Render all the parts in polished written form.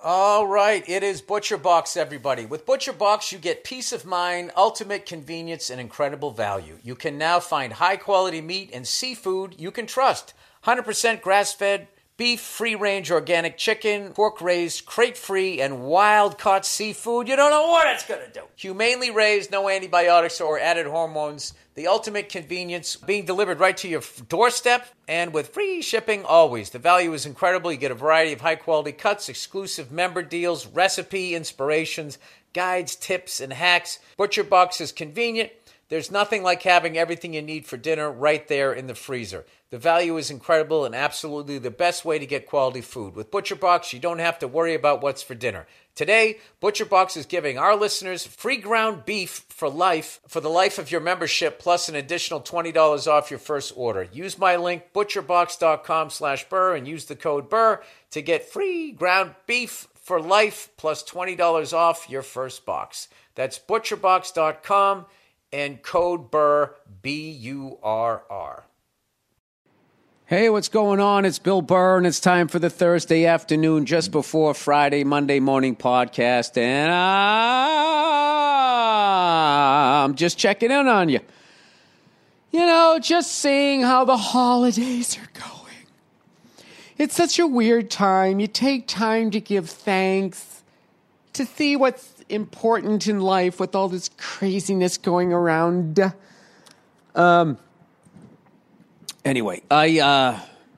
All right, it is Butcher Box, everybody. With Butcher Box, you get peace of mind, ultimate convenience, and incredible value. You can now find high-quality meat and seafood you can trust. 100% grass-fed beef, free-range organic chicken, pork-raised, crate-free, and wild-caught seafood. You don't know what it's going to do. Humanely raised, no antibiotics or added hormones. The ultimate convenience, being delivered right to your doorstep and with free shipping always. The value is incredible. You get a variety of high-quality cuts, exclusive member deals, recipe inspirations, guides, tips, and hacks. Butcher Box is convenient. There's nothing like having everything you need for dinner right there in the freezer. The value is incredible and absolutely the best way to get quality food. With Butcher Box, you don't have to worry about what's for dinner. Today, Butcher Box is giving our listeners free ground beef for life, for the life of your membership, plus an additional $20 off your first order. Use my link, butcherbox.com/Burr, and use the code Burr to get free ground beef for life, plus $20 off your first box. That's butcherbox.com and code Burr, B-U-R-R. Hey, what's going on? It's Bill Burr, and it's time for the Thursday afternoon, just before Friday, Monday morning podcast, and I'm just checking in on you. You know, just seeing how the holidays are going. It's such a weird time. You take time to give thanks, to see what's important in life with all this craziness going around. Anyway, oh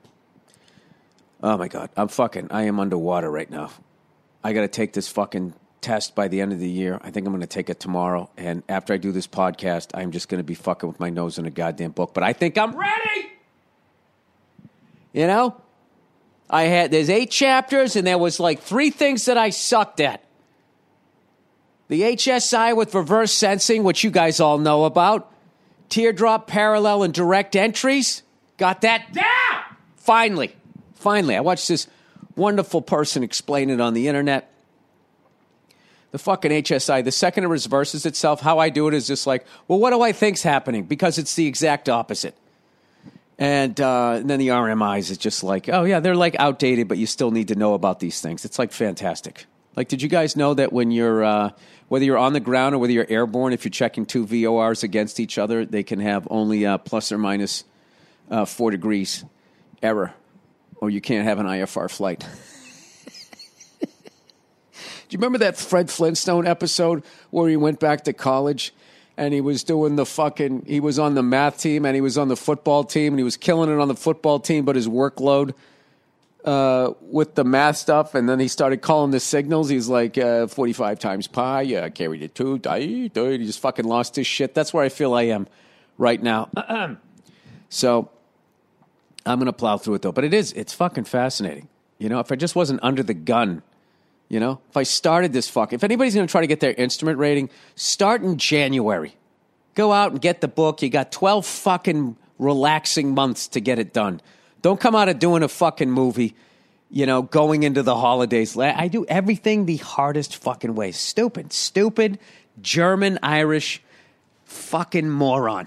my God, I am underwater right now. I got to take this fucking test by the end of the year. I think I'm going to take it tomorrow. And after I do this podcast, I'm just going to be fucking with my nose in a goddamn book. But I think I'm ready. You know, there's 8 chapters and there was like 3 things that I sucked at. The HSI with reverse sensing, which you guys all know about. Teardrop, parallel, and direct entries. Got that down! Finally. I watched this wonderful person explain it on the internet. The fucking HSI, the second it reverses itself, how I do it is just like, well, what do I think's happening? Because it's the exact opposite. And then the RMIs is just like, oh yeah, they're like outdated, but you still need to know about these things. It's like fantastic. Like, did you guys know that when you're, whether you're on the ground or whether you're airborne, if you're checking 2 VORs against each other, they can have only plus or minus 4 degrees error, or you can't have an IFR flight. Do you remember that Fred Flintstone episode where he went back to college and he was doing he was on the math team and he was on the football team and he was killing it on the football team, but his workload with the math stuff, and then he started calling the signals. He's like 45 times pi, carried it 2, he just fucking lost his shit. That's where I feel I am right now. So I'm going to plow through it, though. But it's fucking fascinating. You know, if I just wasn't under the gun, you know, if I started this if anybody's going to try to get their instrument rating, start in January. Go out and get the book. You got 12 fucking relaxing months to get it done. Don't come out of doing a fucking movie, you know, going into the holidays. I do everything the hardest fucking way. Stupid, German, Irish, fucking moron.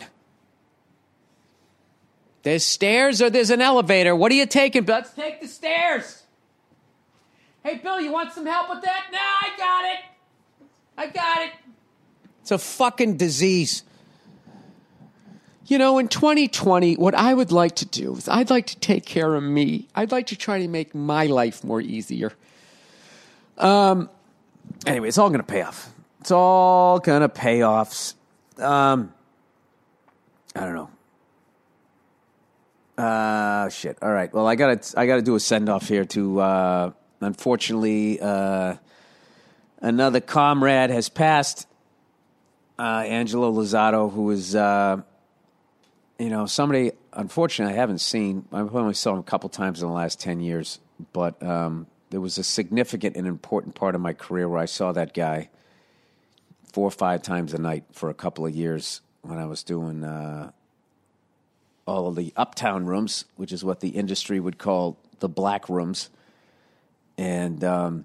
There's stairs or there's an elevator. What are you taking? Let's take the stairs. Hey, Bill, you want some help with that? No, I got it. It's a fucking disease. You know, in 2020, what I would like to do is I'd like to take care of me. I'd like to try to make my life more easier. Anyway, it's all going to pay off. It's all going to pay off. I don't know. Shit. All right. Well, I gotta do a send-off here to, unfortunately, another comrade has passed. Angelo Lozado, who is, somebody, unfortunately, I haven't seen. I only saw him a couple times in the last 10 years, but there was a significant and important part of my career where I saw that guy 4 or 5 times a night for a couple of years when I was doing all of the uptown rooms, which is what the industry would call the black rooms. And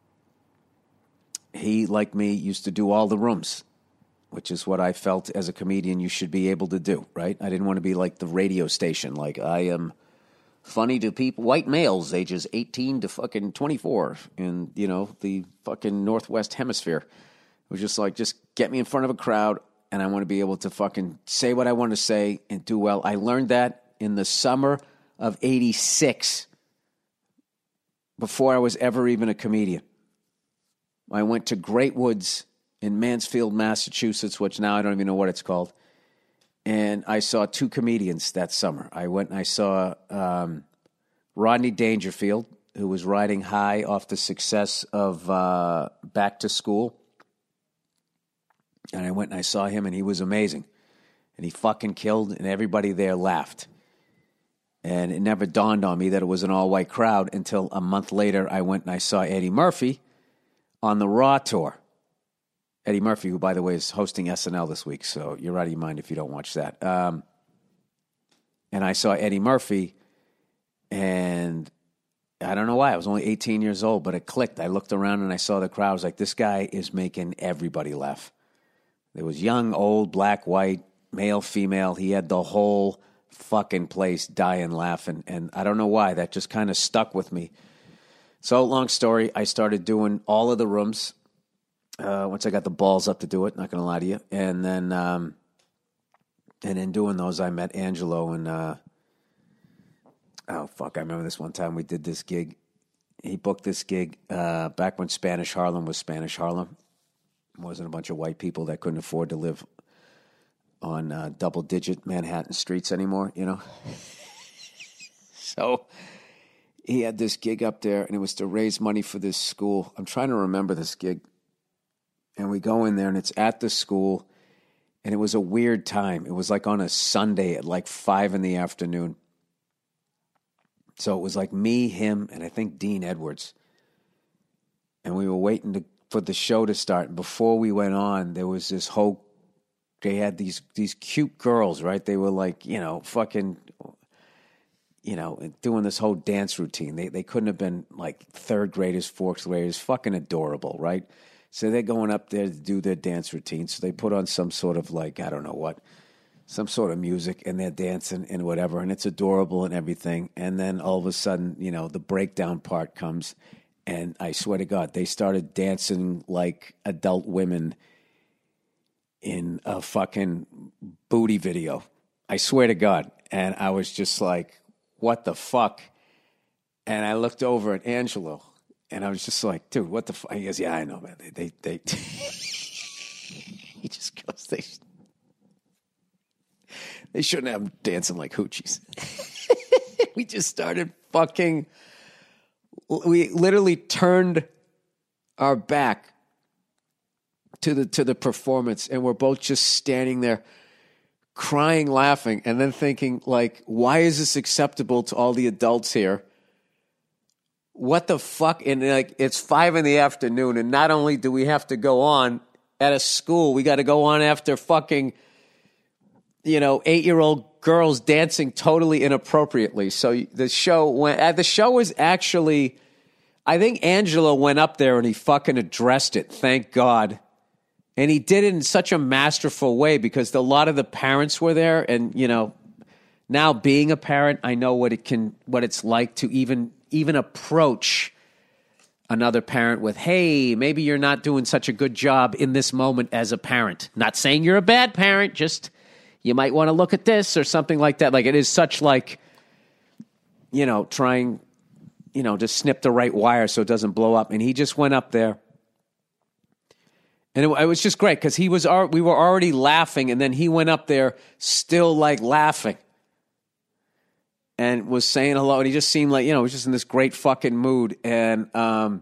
he, like me, used to do all the rooms, which is what I felt as a comedian you should be able to do, right? I didn't want to be like the radio station, like I am funny to people, white males ages 18 to fucking 24 in, the fucking Northwest Hemisphere. It was just like, just get me in front of a crowd, and I want to be able to fucking say what I want to say and do well. I learned that in the summer of 86, before I was ever even a comedian. I went to Great Woods in Mansfield, Massachusetts, which now I don't even know what it's called. And I saw two comedians that summer. I went and I saw Rodney Dangerfield, who was riding high off the success of Back to School. And I went and I saw him, and he was amazing. And he fucking killed, and everybody there laughed. And it never dawned on me that it was an all-white crowd until a month later I went and I saw Eddie Murphy on the Raw tour. Eddie Murphy, who, by the way, is hosting SNL this week, so you're out of your mind if you don't watch that. And I saw Eddie Murphy, and I don't know why. I was only 18 years old, but it clicked. I looked around, and I saw the crowd. I was like, this guy is making everybody laugh. There was young, old, black, white, male, female. He had the whole fucking place dying laughing, and I don't know why. That just kind of stuck with me. So, long story, I started doing all of the rooms once I got the balls up to do it, not going to lie to you. And then in doing those, I met Angelo, and I remember this one time we did this gig. He booked this gig back when Spanish Harlem was Spanish Harlem. It wasn't a bunch of white people that couldn't afford to live on double-digit Manhattan streets anymore, So he had this gig up there, and it was to raise money for this school. I'm trying to remember this gig. And we go in there, and it's at the school, and it was a weird time. It was like on a Sunday at like 5 p.m. So it was like me, him, and I think Dean Edwards. And we were waiting for the show to start. And before we went on, there was this whole... They had these cute girls, right? They were like, fucking... doing this whole dance routine. They couldn't have been like third graders, fourth graders, fucking adorable, right? So they're going up there to do their dance routine. So they put on some sort of like, I don't know what, some sort of music, and they're dancing and whatever, and it's adorable and everything. And then all of a sudden, the breakdown part comes, and I swear to God, they started dancing like adult women in a fucking booty video. I swear to God. And I was just like, what the fuck? And I looked over at Angelo, and I was just like, dude, what the fuck? He goes, yeah, I know, man. They he just goes, they shouldn't have them dancing like hoochies. We just started fucking, we literally turned our back to the performance, and we're both just standing there crying, laughing, and then thinking, like, why is this acceptable to all the adults here? What the fuck? And like, it's 5 p.m, and not only do we have to go on at a school, we got to go on after fucking, 8-year-old girls dancing totally inappropriately. So the show was actually, I think Angelo went up there and he fucking addressed it. Thank God. And he did it in such a masterful way, because a lot of the parents were there, and now being a parent, I know what it's like to even approach another parent with, hey, maybe you're not doing such a good job in this moment as a parent. Not saying you're a bad parent, just you might want to look at this or something like that. Like, it is such like, trying, to snip the right wire so it doesn't blow up. And he just went up there. And it was just great, because we were already laughing, and then he went up there still like laughing and was saying hello. And he just seemed like, he was just in this great fucking mood. And I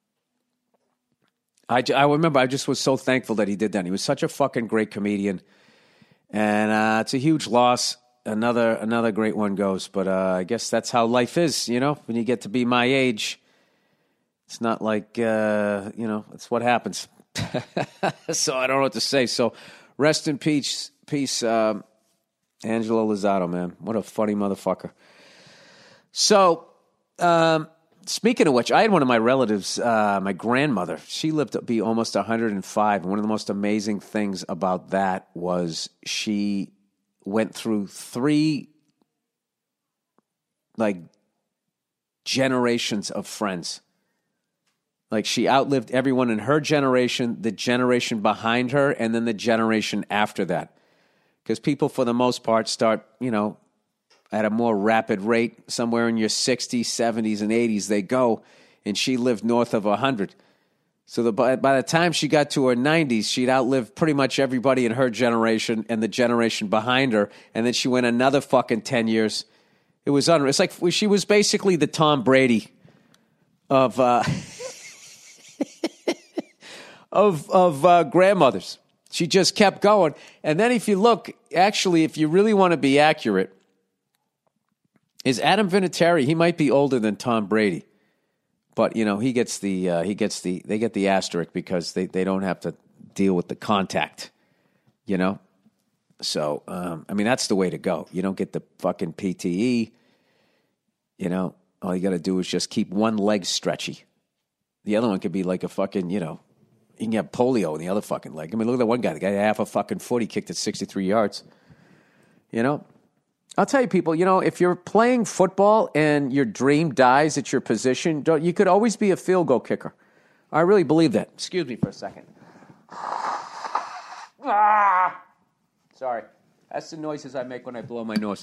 remember I just was so thankful that he did that. He was such a fucking great comedian. And it's a huge loss. Another great one goes. But I guess that's how life is, when you get to be my age. It's not like, it's what happens. So I don't know what to say. So rest in peace, Angelo Lozado, man. What a funny motherfucker. So speaking of which, I had one of my relatives, my grandmother. She lived to be almost 105. And one of the most amazing things about that was she went through 3 like generations of friends. Like she outlived everyone in her generation, the generation behind her, and then the generation after that. Because people, for the most part, start, at a more rapid rate. Somewhere in your 60s, 70s, and 80s, they go. And she lived north of 100. So by the time she got to her 90s, she'd outlived pretty much everybody in her generation and the generation behind her. And then she went another fucking 10 years. It was unreal. It's like she was basically the Tom Brady of grandmothers. She just kept going. And then if you look, actually, if you really want to be accurate, is Adam Vinatieri. He might be older than Tom Brady. But, they get the asterisk because they don't have to deal with the contact, So, that's the way to go. You don't get the fucking PTE, all you got to do is just keep one leg stretchy. The other one could be like a fucking, you can get polio in the other fucking leg. I mean, look at that one guy. The guy had half a fucking foot. He kicked it 63 yards. I'll tell you, people, if you're playing football and your dream dies at your position, you could always be a field goal kicker. I really believe that. Excuse me for a second. Sorry. That's the noises I make when I blow my nose.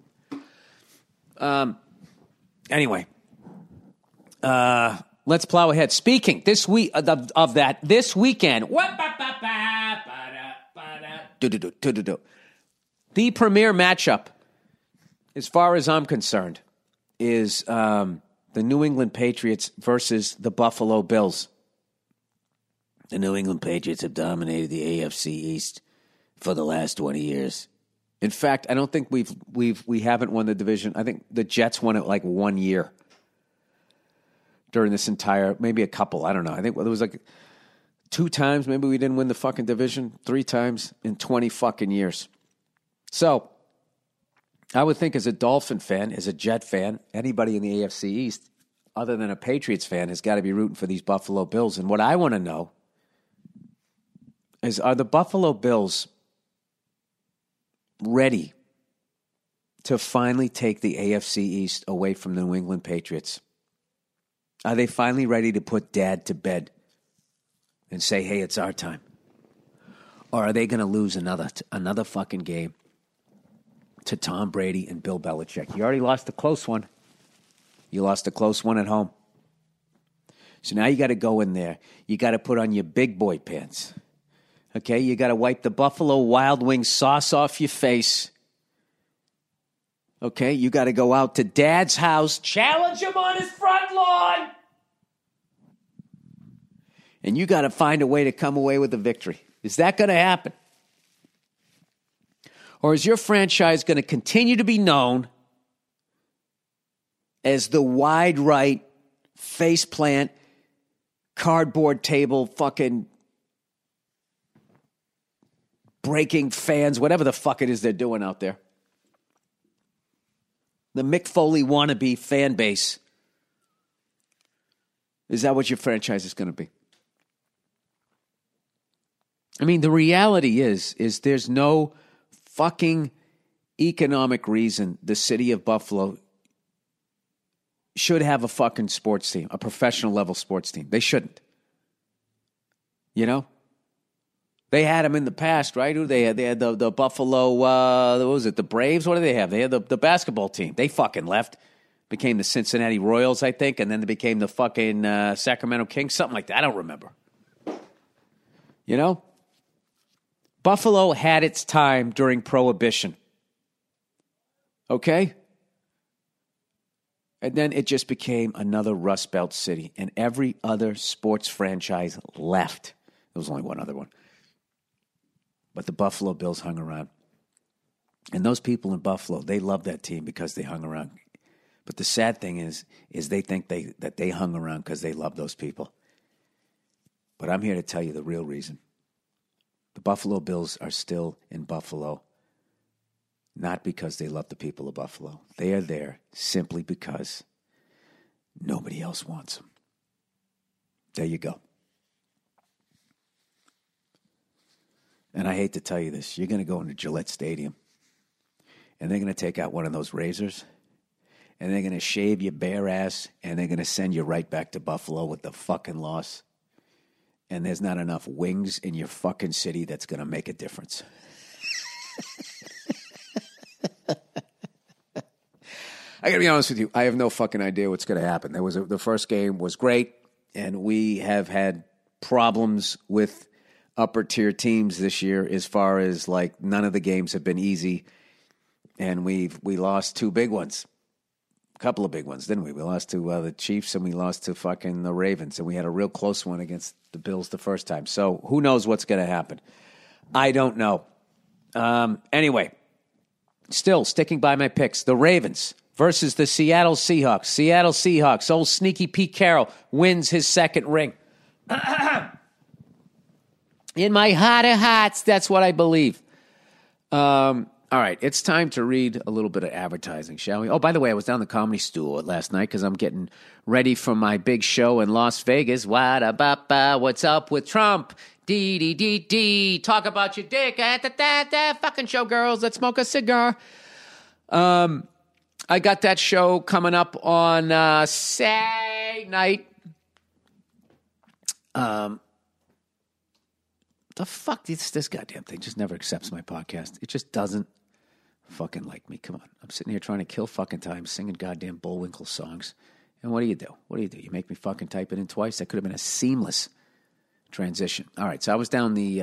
Anyway. Let's plow ahead. Speaking this week of that, this weekend, the premier matchup, as far as I'm concerned, is the New England Patriots versus the Buffalo Bills. The New England Patriots have dominated the AFC East for the last 20 years. In fact, I don't think we haven't won the division. I think the Jets won it like 1 year during this entire, maybe a couple. I don't know. I think there was like 2 times maybe we didn't win the fucking division, 3 times in 20 fucking years. So I would think as a Dolphin fan, as a Jet fan, anybody in the AFC East, other than a Patriots fan, has got to be rooting for these Buffalo Bills. And what I want to know is, are the Buffalo Bills ready to finally take the AFC East away from the New England Patriots? Are they finally ready to put Dad to bed and say, hey, it's our time? Or are they going to lose another fucking game to Tom Brady and Bill Belichick? You already lost a close one. You lost a close one at home. So now you got to go in there. You got to put on your big boy pants. Okay? You got to wipe the Buffalo Wild Wings sauce off your face. Okay? You got to go out to Dad's house, challenge him on his front lawn. And you got to find a way to come away with a victory. Is that going to happen? Or is your franchise going to continue to be known as the wide right, faceplant, cardboard table, fucking breaking fans, whatever the fuck it is they're doing out there? The Mick Foley wannabe fan base. Is that what your franchise is going to be? I mean, the reality is there's no fucking economic reason the city of Buffalo should have a fucking sports team, a professional level sports team. They shouldn't. They had them in the past, right? Who they had? They had the Buffalo, what was it, the Braves? What do they have? They had the basketball team. They fucking left. Became the Cincinnati Royals, I think, and then they became the fucking Sacramento Kings, something like that. I don't remember. Buffalo had its time during Prohibition. Okay? And then it just became another Rust Belt city, and every other sports franchise left. There was only one other one. But the Buffalo Bills hung around. And those people in Buffalo, they love that team because they hung around. But the sad thing is they think that they hung around because they love those people. But I'm here to tell you the real reason. The Buffalo Bills are still in Buffalo, not because they love the people of Buffalo. They are there simply because nobody else wants them. There you go. And I hate to tell you this. You're going to go into Gillette Stadium, and they're going to take out one of those razors, and they're going to shave your bare ass, and they're going to send you right back to Buffalo with the fucking loss. And there's not enough wings in your fucking city that's going to make a difference. I got to be honest with you. I have no fucking idea what's going to happen. The first game was great, and we have had problems with upper tier teams this year as far as like none of the games have been easy, and we lost two big ones. A couple of big ones, didn't we? We lost to the Chiefs, and we lost to fucking the Ravens, and we had a real close one against the Bills the first time. So who knows what's going to happen? I don't know. Anyway, still sticking by my picks. The Ravens versus the Seattle Seahawks. Seattle Seahawks. Old sneaky Pete Carroll wins his second ring. In my heart of hearts, that's what I believe. All right, it's time to read a little bit of advertising, shall we? Oh, by the way, I was down the Comedy Stool last night because I'm getting ready for my big show in Las Vegas. What's up with Trump? D. Talk about your dick. Fucking showgirls. Let's smoke a cigar. I got that show coming up on Saturday night. The fuck, this goddamn thing just never accepts my podcast. It just doesn't fucking like me. Come on. I'm sitting here trying to kill fucking time singing goddamn Bullwinkle songs. And what do? You make me fucking type it in twice? That could have been a seamless transition. All right, so I was down the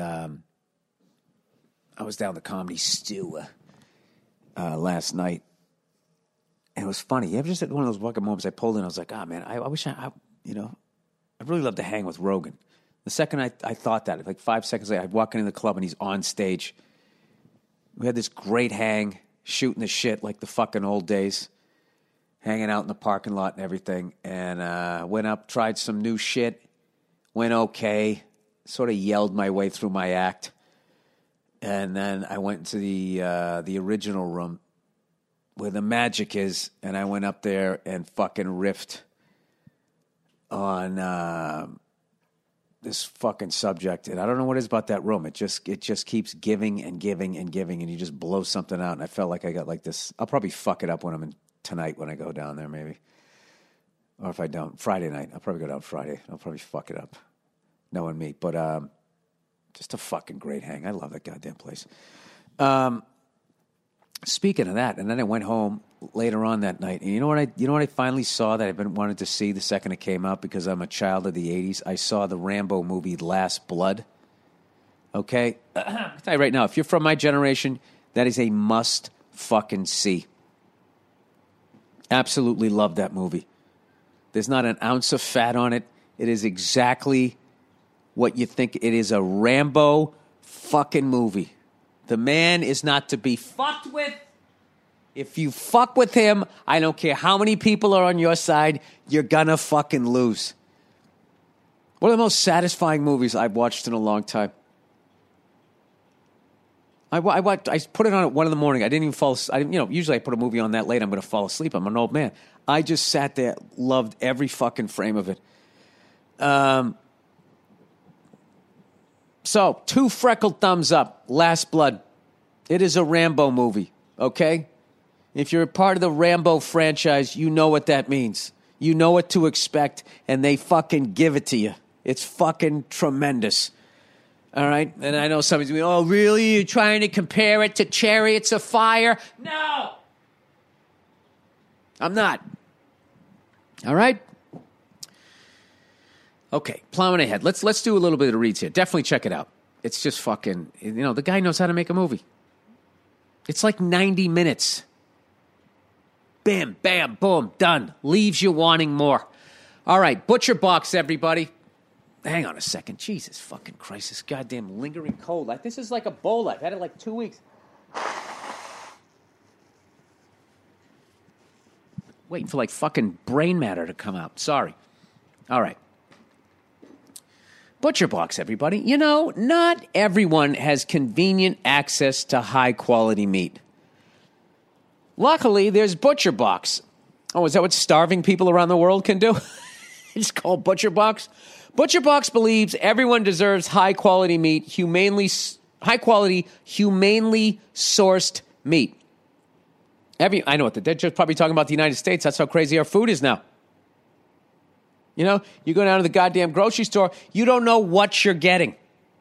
Comedy Stew last night. And it was funny. You ever just had one of those fucking moments I pulled in, I was like, man, I wish I'd really love to hang with Rogan. The second I thought that, like 5 seconds later, I'd walk into the club and he's on stage. We had this great hang, shooting the shit like the fucking old days, hanging out in the parking lot and everything. And went up, tried some new shit, went okay, sort of yelled my way through my act. And then I went to the original room where the magic is, and I went up there and fucking riffed on this fucking subject, and I don't know what it is about that room. It just keeps giving and giving and giving, and you just blow something out. And I felt like I got like this. I'll probably fuck it up when I'm in tonight when I go down there, maybe, or if I don't, Friday night. I'll probably go down Friday. I'll probably fuck it up, knowing me. But just a fucking great hang. I love that goddamn place. Speaking of that, and then I went home later on that night, and you know what I finally saw that I've been wanted to see the second it came out because I'm a child of the 80s? I saw the Rambo movie Last Blood. Okay? I'll tell you right now, if you're from my generation, that is a must fucking see. Absolutely love that movie. There's not an ounce of fat on it. It is exactly what you think. It is a Rambo fucking movie. The man is not to be fucked with. If you fuck with him, I don't care how many people are on your side, you're gonna fucking lose. One of the most satisfying movies I've watched in a long time. I put it on at 1 a.m. I didn't even fall asleep. Usually I put a movie on that late, I'm going to fall asleep. I'm an old man. I just sat there, loved every fucking frame of it. So, 2 freckled thumbs up. Last Blood. It is a Rambo movie, okay? If you're a part of the Rambo franchise, you know what that means. You know what to expect, and they fucking give it to you. It's fucking tremendous. All right? And I know somebody's going, oh, really? You're trying to compare it to Chariots of Fire? No! I'm not. All right? Okay, plowing ahead. Let's do a little bit of reads here. Definitely check it out. It's just fucking, the guy knows how to make a movie. It's like 90 minutes. Bam, bam, boom, done. Leaves you wanting more. All right, Butcher Box, everybody. Hang on a second. Jesus fucking Christ, this goddamn lingering cold. This is like Ebola. I've had it like 2 weeks. Waiting for like fucking brain matter to come out. Sorry. All right. Butcher Box, everybody. Not everyone has convenient access to high-quality meat. Luckily, there's Butcher Box. Oh, is that what starving people around the world can do? It's called Butcher Box. Butcher Box believes everyone deserves high-quality meat, humanely sourced meat. I know what they're just probably talking about the United States. That's how crazy our food is now. You know, you go down to the goddamn grocery store, you don't know what you're getting.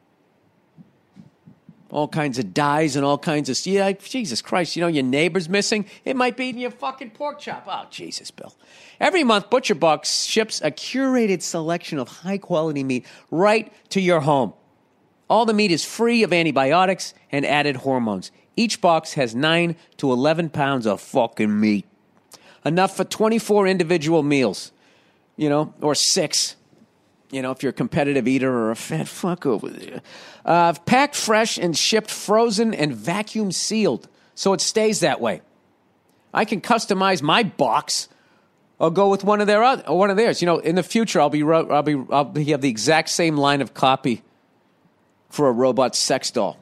All kinds of dyes and all kinds of... Yeah, Jesus Christ, you know, your neighbor's missing. It might be in your fucking pork chop. Oh, Jesus, Bill. Every month, ButcherBox ships a curated selection of high-quality meat right to your home. All the meat is free of antibiotics and added hormones. Each box has 9 to 11 pounds of fucking meat. Enough for 24 individual meals, you know, or 6. You know, if you're a competitive eater or a fat fuck over there. Packed fresh and shipped frozen and vacuum sealed, so it stays that way. I can customize my box or go with one of theirs. You know, in the future, I'll have the exact same line of copy for a robot sex doll.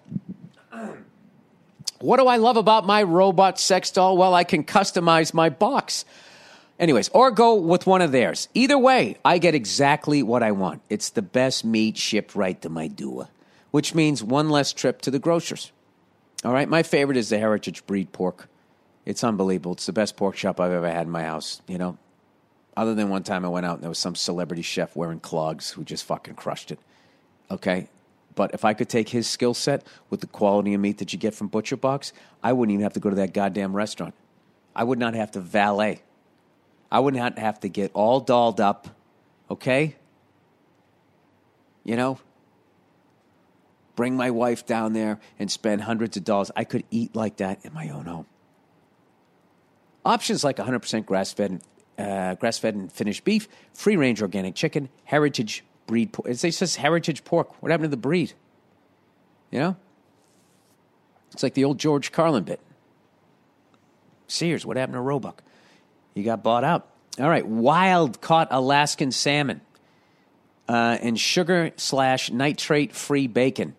What do I love about my robot sex doll? Well, I can customize my box. Anyways, or go with one of theirs. Either way, I get exactly what I want. It's the best meat shipped right to my door, which means one less trip to the grocers. All right, my favorite is the Heritage Breed pork. It's unbelievable. It's the best pork chop I've ever had in my house, you know. Other than one time I went out and there was some celebrity chef wearing clogs who just fucking crushed it. Okay? But if I could take his skill set with the quality of meat that you get from ButcherBox, I wouldn't even have to go to that goddamn restaurant. I would not have to valet. I would not have to get all dolled up, okay? You know? Bring my wife down there and spend hundreds of dollars. I could eat like that in my own home. Options like 100% grass-fed and finished beef, free-range organic chicken, heritage breed pork. It says heritage pork. What happened to the breed? You know? It's like the old George Carlin bit. Sears, what happened to Roebuck? He got bought out. All right, wild-caught Alaskan salmon and sugar/nitrate-free bacon.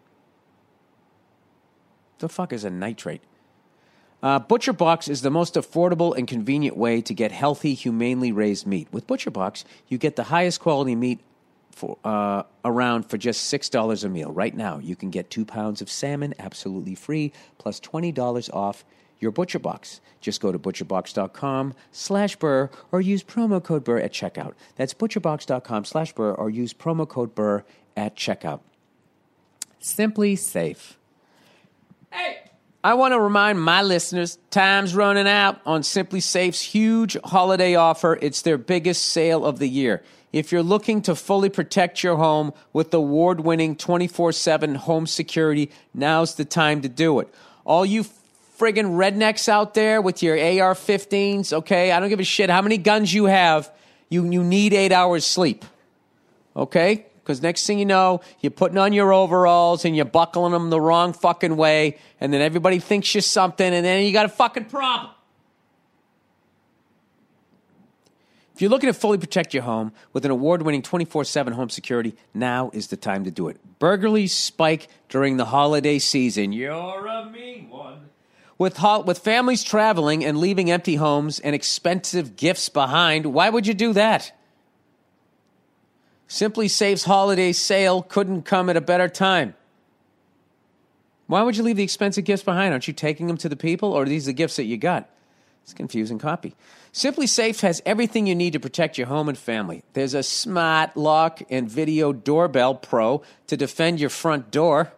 The fuck is a nitrate? ButcherBox is the most affordable and convenient way to get healthy, humanely raised meat. With ButcherBox, you get the highest quality meat around for just $6 a meal. Right now, you can get 2 pounds of salmon absolutely free, plus $20 off your ButcherBox. Just go to butcherbox.com/Burr or use promo code Burr at checkout. That's butcherbox.com/Burr or use promo code Burr at checkout. Simply Safe. Hey, I want to remind my listeners, time's running out on Simply Safe's huge holiday offer. It's their biggest sale of the year. If you're looking to fully protect your home with award-winning 24/7 home security, now's the time to do it. All you friggin' rednecks out there with your AR-15s, okay? I don't give a shit how many guns you have. You need 8 hours sleep, okay? Because next thing you know, you're putting on your overalls and you're buckling them the wrong fucking way, and then everybody thinks you're something, and then you got a fucking problem. If you're looking to fully protect your home with an award-winning 24/7 home security, now is the time to do it. Burglaries spike during the holiday season. You're a mean one. With families traveling and leaving empty homes and expensive gifts behind, why would you do that? Simply Safe's holiday sale couldn't come at a better time. Why would you leave the expensive gifts behind? Aren't you taking them to the people, or are these the gifts that you got? It's confusing copy. Simply Safe has everything you need to protect your home and family. There's a smart lock and video doorbell pro to defend your front door.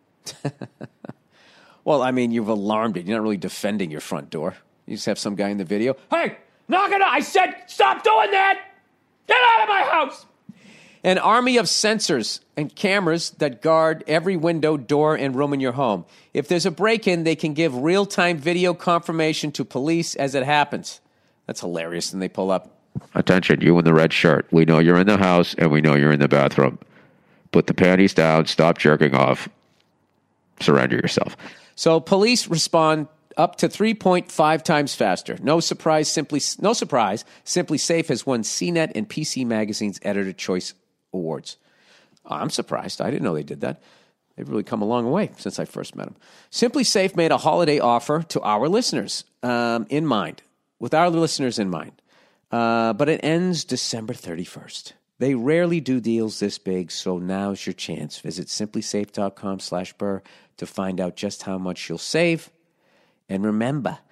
Well, I mean, you've alarmed it. You're not really defending your front door. You just have some guy in the video. Hey, knock it off. I said, stop doing that. Get out of my house. An army of sensors and cameras that guard every window, door, and room in your home. If there's a break-in, they can give real-time video confirmation to police as it happens. That's hilarious. And they pull up. Attention, you in the red shirt. We know you're in the house, and we know you're in the bathroom. Put the panties down. Stop jerking off. Surrender yourself. So police respond up to 3.5 times faster. No surprise, Simply Safe has won CNET and PC Magazine's Editor Choice Awards. I'm surprised. I didn't know they did that. They've really come a long way since I first met them. Simply Safe made a holiday offer to our listeners in mind, with our listeners in mind. But it ends December 31st. They rarely do deals this big, so now's your chance. Visit simplysafe.com/Burr to find out just how much you'll save. And remember,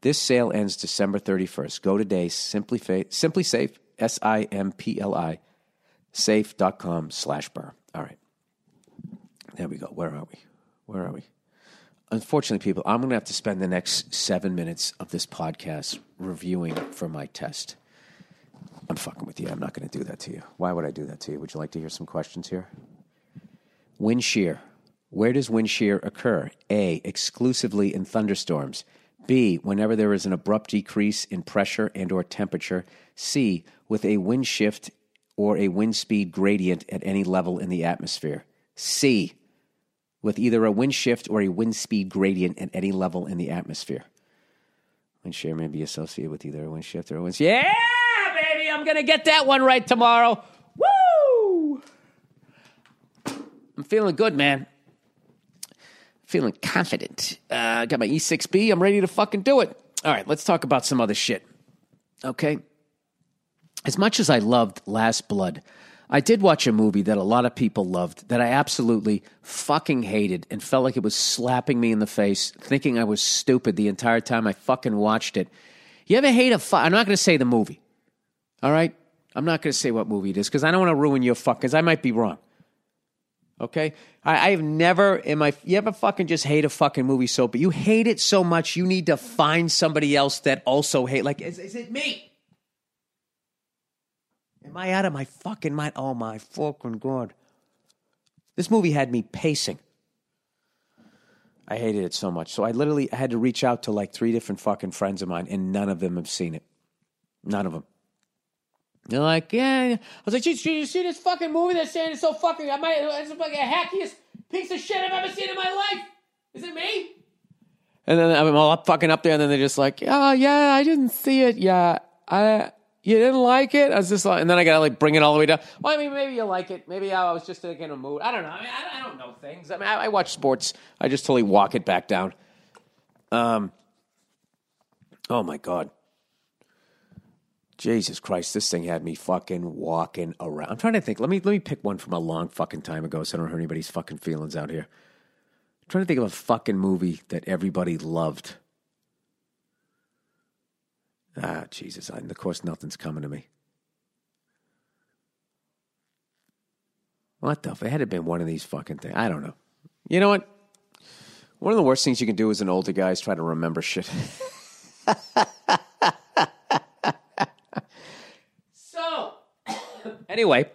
This sale ends December 31st. Go today, Simply Safe, SIMPLI, safe.com/Burr. All right. There we go. Where are we? Unfortunately, people, I'm going to have to spend the next 7 minutes of this podcast reviewing for my test. I'm fucking with you. I'm not going to do that to you. Why would I do that to you? Would you like to hear some questions here? Wind shear. Where does wind shear occur? A, exclusively in thunderstorms. B, whenever there is an abrupt decrease in pressure and or temperature. C, with a wind shift or a wind speed gradient at any level in the atmosphere. C, with either a wind shift or a wind speed gradient at any level in the atmosphere. Wind shear may be associated with either a wind shift or a wind... Yeah, baby, I'm going to get that one right tomorrow. Woo! I'm feeling good, man. Feeling confident. I got my E6B. I'm ready to fucking do it. All right, let's talk about some other shit. Okay? As much as I loved Last Blood, I did watch a movie that a lot of people loved that I absolutely fucking hated and felt like it was slapping me in the face, thinking I was stupid the entire time I fucking watched it. You ever hate I'm not going to say the movie. All right? I'm not going to say what movie it is because I don't want to ruin your fuck, because I might be wrong. Okay? I've never, you ever fucking just hate a fucking movie so, but you hate it so much you need to find somebody else that also hate, like, is it me? Am I out of my fucking mind? Oh my fucking God. This movie had me pacing. I hated it so much. So I had to reach out to like 3 different fucking friends of mine, and none of them have seen it. None of them. They're like, yeah. I was like, did you see this fucking movie they're saying it's so fucking, it's the fucking hackiest piece of shit I've ever seen in my life. Is it me? And then I'm all fucking up there, and then they're just like, oh, yeah, I didn't see it. Yeah, you didn't like it? I was just like, and then I got to like bring it all the way down. Well, I mean, maybe you like it. Maybe I was just in a mood. I don't know. I mean, I don't know things. I mean, I watch sports. I just totally walk it back down. Oh my God. Jesus Christ, this thing had me fucking walking around. I'm trying to think. Let me pick one from a long fucking time ago so I don't hurt anybody's fucking feelings out here. I'm trying to think of a fucking movie that everybody loved. Ah, Jesus. And of course, nothing's coming to me. What the fuck? It had been one of these fucking things. I don't know. You know what? One of the worst things you can do as an older guy is try to remember shit. So, anyway,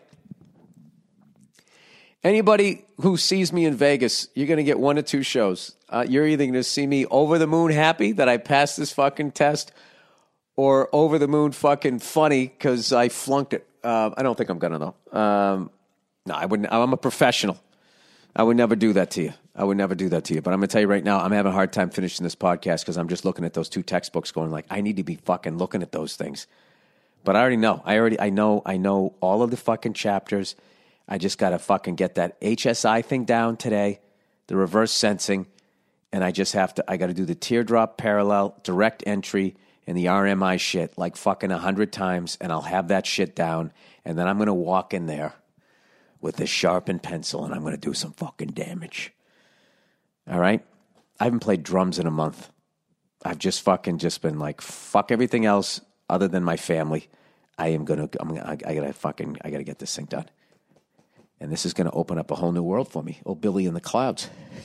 anybody who sees me in Vegas, you're going to get 1 or 2 shows. You're either going to see me over the moon happy that I passed this fucking test, or over the moon fucking funny because I flunked it. I don't think I'm going to, though. No, I wouldn't. I'm a professional. I would never do that to you. But I'm going to tell you right now, I'm having a hard time finishing this podcast because I'm just looking at those 2 textbooks going like, I need to be fucking looking at those things. But I already know. I know all of the fucking chapters. I just got to fucking get that HSI thing down today, the reverse sensing, and I got to do the teardrop parallel, direct entry, and the RMI shit like fucking 100 times, and I'll have that shit down, and then I'm going to walk in there with a sharpened pencil, and I'm going to do some fucking damage. All right? I haven't played drums in a month. I've just been like, fuck everything else other than my family. I gotta get this thing done. And this is going to open up a whole new world for me. Oh, Billy in the clouds.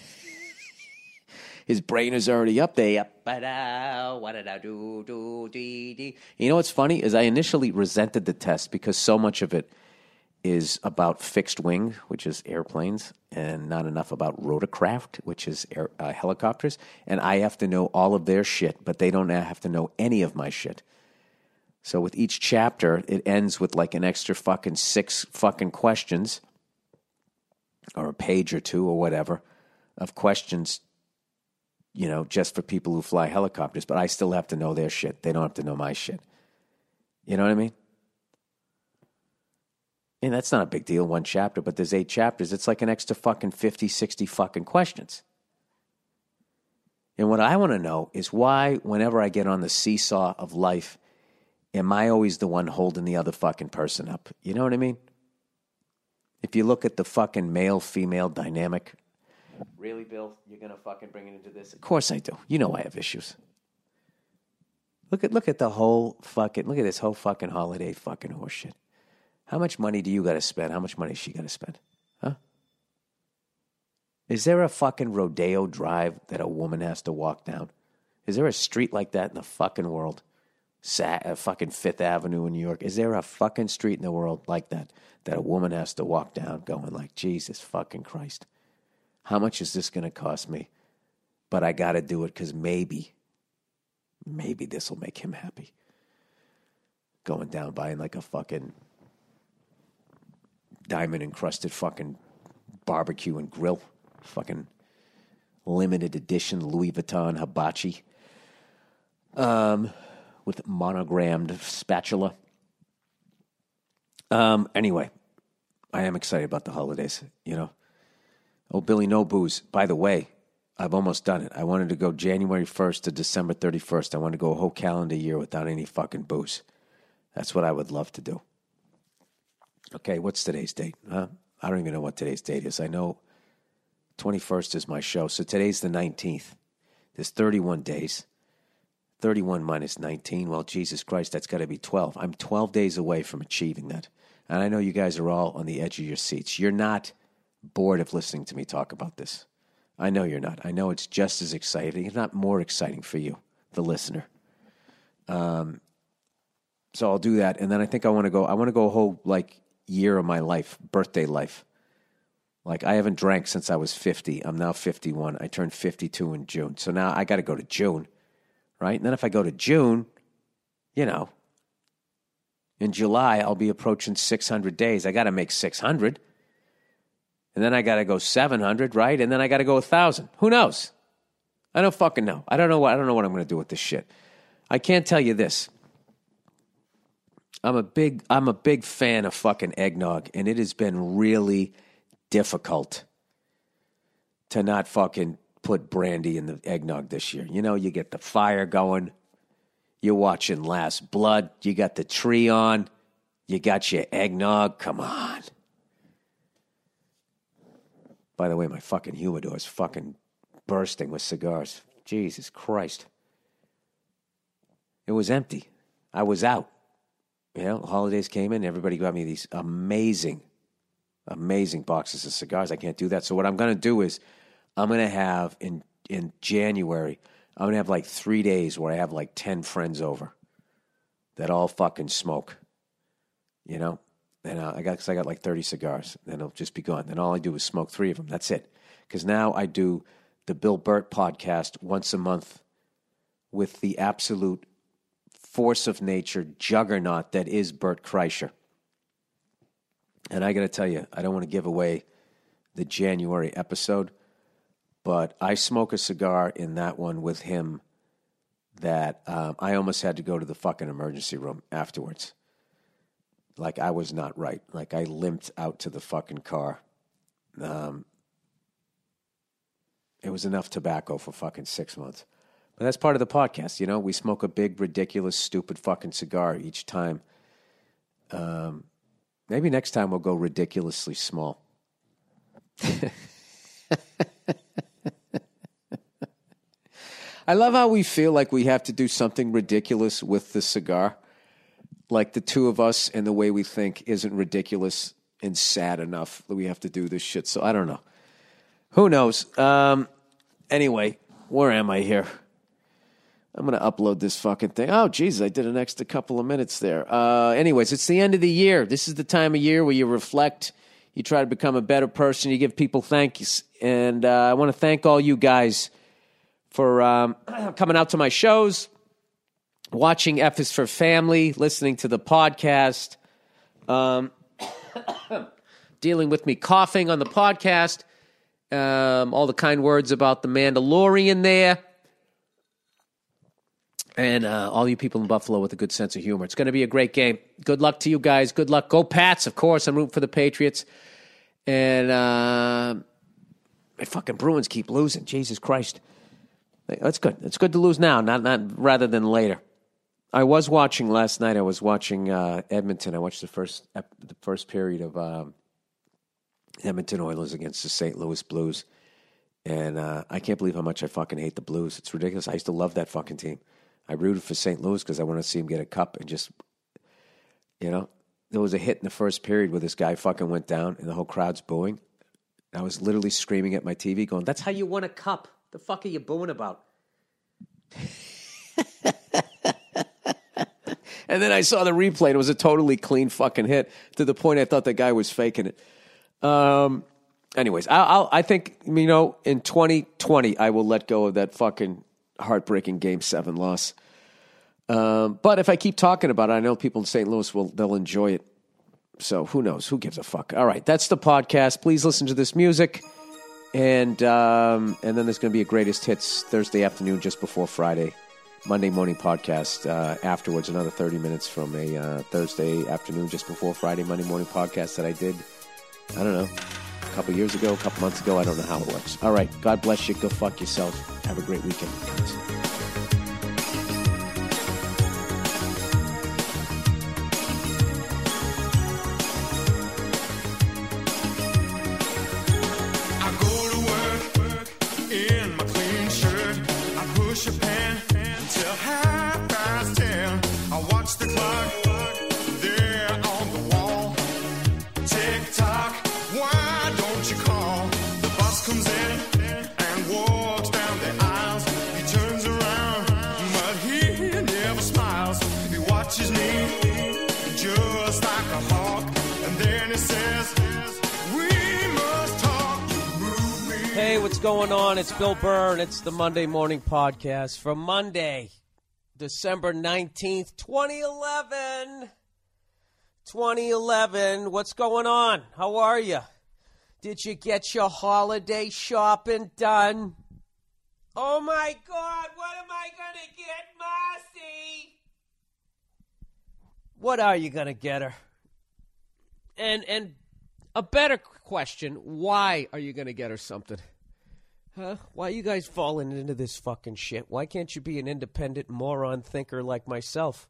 His brain is already up there. You know what's funny is I initially resented the test because so much of it is about fixed wing, which is airplanes, and not enough about rotorcraft, which is helicopters. And I have to know all of their shit, but they don't have to know any of my shit. So with each chapter, it ends with like an extra fucking 6 fucking questions, or a page or 2 or whatever, of questions, you know, just for people who fly helicopters. But I still have to know their shit. They don't have to know my shit. You know what I mean? And that's not a big deal, 1 chapter, but there's 8 chapters. It's like an extra fucking 50, 60 fucking questions. And what I want to know is why, whenever I get on the seesaw of life, am I always the one holding the other fucking person up? You know what I mean? If you look at the fucking male-female dynamic, really, Bill, you're going to fucking bring it into this? Of course I do. You know I have issues. Look at the whole fucking, look at this whole fucking holiday fucking horseshit. How much money do you got to spend? How much money does she got to spend? Huh? Is there a fucking Rodeo Drive that a woman has to walk down? Is there a street like that in the fucking world? Fucking Fifth Avenue in New York. Is there a fucking street in the world like that a woman has to walk down going like, Jesus fucking Christ. How much is this going to cost me? But I got to do it because maybe this will make him happy. Going down buying like a fucking diamond-encrusted fucking barbecue and grill. Fucking limited edition Louis Vuitton hibachi. With monogrammed spatula. Anyway, I am excited about the holidays, you know. Oh, Billy, no booze. By the way, I've almost done it. I wanted to go January 1st to December 31st. I want to go a whole calendar year without any fucking booze. That's what I would love to do. Okay, what's today's date? I don't even know what today's date is. I know 21st is my show, so today's the 19th. There's 31 days. 31 minus 19, well, Jesus Christ, that's got to be 12. I'm 12 days away from achieving that. And I know you guys are all on the edge of your seats. You're not bored of listening to me talk about this. I know you're not. I know it's just as exciting, if not more exciting for you, the listener. So I'll do that. And then I think I want to go a whole, like, year of my life, birthday life. Like, I haven't drank since I was 50. I'm now 51. I turned 52 in June. So now I got to go to June. Right? And then if I go to June, you know, in July, I'll be approaching 600 days. I got to make 600. And then I got to go 700, right? And then I got to go 1,000. Who knows? I don't fucking know. I don't know what I'm going to do with this shit. I can't tell you this. I'm a big fan of fucking eggnog, and it has been really difficult to not fucking put brandy in the eggnog this year. You know, you get the fire going. You're watching Last Blood. You got the tree on. You got your eggnog. Come on. By the way, my fucking humidor is fucking bursting with cigars. Jesus Christ. It was empty. I was out. You know, holidays came in. Everybody got me these amazing boxes of cigars. I can't do that. So what I'm going to do is I'm going to have, in January, I'm going to have like 3 days where I have like 10 friends over that all fucking smoke, you know? And I got like 30 cigars. Then it'll just be gone. Then all I do is smoke 3 of them. That's it. Because now I do the Bill Burt podcast once a month with the absolute force of nature juggernaut that is Burt Kreischer. And I got to tell you, I don't want to give away the January episode, but I smoke a cigar in that one with him that I almost had to go to the fucking emergency room afterwards. Like, I was not right. Like, I limped out to the fucking car. It was enough tobacco for fucking 6 months. But that's part of the podcast, you know? We smoke a big, ridiculous, stupid fucking cigar each time. Maybe next time we'll go ridiculously small. I love how we feel like we have to do something ridiculous with the cigar. Like the two of us and the way we think isn't ridiculous and sad enough that we have to do this shit. So I don't know. Who knows? Anyway, where am I here? I'm going to upload this fucking thing. Oh, Jesus, I did an extra couple of minutes there. Anyways, it's the end of the year. This is the time of year where you reflect. You try to become a better person. You give people thanks. And I want to thank all you guys for coming out to my shows, watching F is for Family, listening to the podcast, dealing with me coughing on the podcast, all the kind words about the Mandalorian there, and all you people in Buffalo with a good sense of humor. It's going to be a great game. Good luck to you guys. Good luck. Go Pats, of course. I'm rooting for the Patriots. And my fucking Bruins keep losing. Jesus Christ. That's good. It's good to lose now, not rather than later. I was watching last night. I was watching Edmonton. I watched the first period of Edmonton Oilers against the St. Louis Blues, and I can't believe how much I fucking hate the Blues. It's ridiculous. I used to love that fucking team. I rooted for St. Louis because I wanted to see him get a cup and just, there was a hit in the first period where this guy fucking went down and the whole crowd's booing. I was literally screaming at my TV going, that's how you win a cup. The fuck are you booing about? And then I saw the replay. And it was a totally clean fucking hit to the point I thought the guy was faking it. Anyways, I think, in 2020, I will let go of that fucking heartbreaking Game 7 loss. But if I keep talking about it, I know people in St. Louis they'll enjoy it. So who knows? Who gives a fuck? All right, that's the podcast. Please listen to this music. And then there's going to be a greatest hits Thursday afternoon just before Friday. Monday morning podcast afterwards, another 30 minutes from a Thursday afternoon just before Friday, Monday morning podcast that I did, I don't know, a couple years ago, a couple months ago. I don't know how it works. All right, God bless you. Go fuck yourself. Have a great weekend, guys. What's going on? It's Bill Burr, and it's the Monday Morning Podcast for Monday, December 19th, 2011. 2011. What's going on? How are you? Did you get your holiday shopping done? Oh, my God. What am I going to get, Marcy? What are you going to get her? And a better question, why are you going to get her something? Huh? Why are you guys falling into this fucking shit? Why can't you be an independent moron thinker like myself?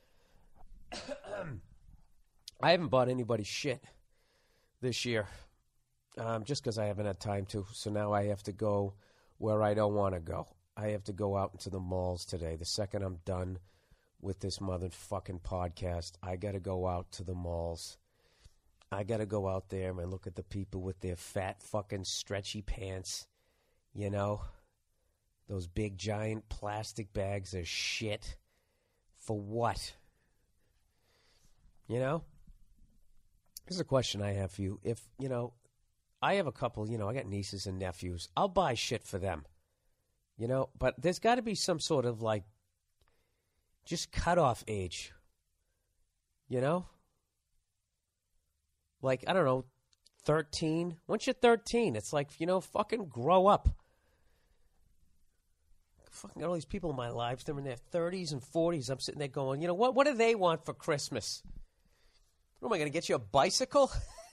I haven't bought anybody shit this year, just because I haven't had time to. So now I have to go where I don't want to go. I have to go out into the malls today. The second I'm done with this motherfucking podcast, I got to go out to the malls. I got to go out there and look at the people with their fat fucking stretchy pants. You know, those big giant plastic bags of shit. For what? You know? Here's a question I have for you. If, I have a couple, I got nieces and nephews. I'll buy shit for them. But there's got to be some sort of, just cutoff age. Like, I don't know, 13. Once you're 13, it's like, fucking grow up. Fucking got all these people in my life. They're in their 30s and 40s. I'm sitting there going, what do they want for Christmas? What am I going to get you, a bicycle?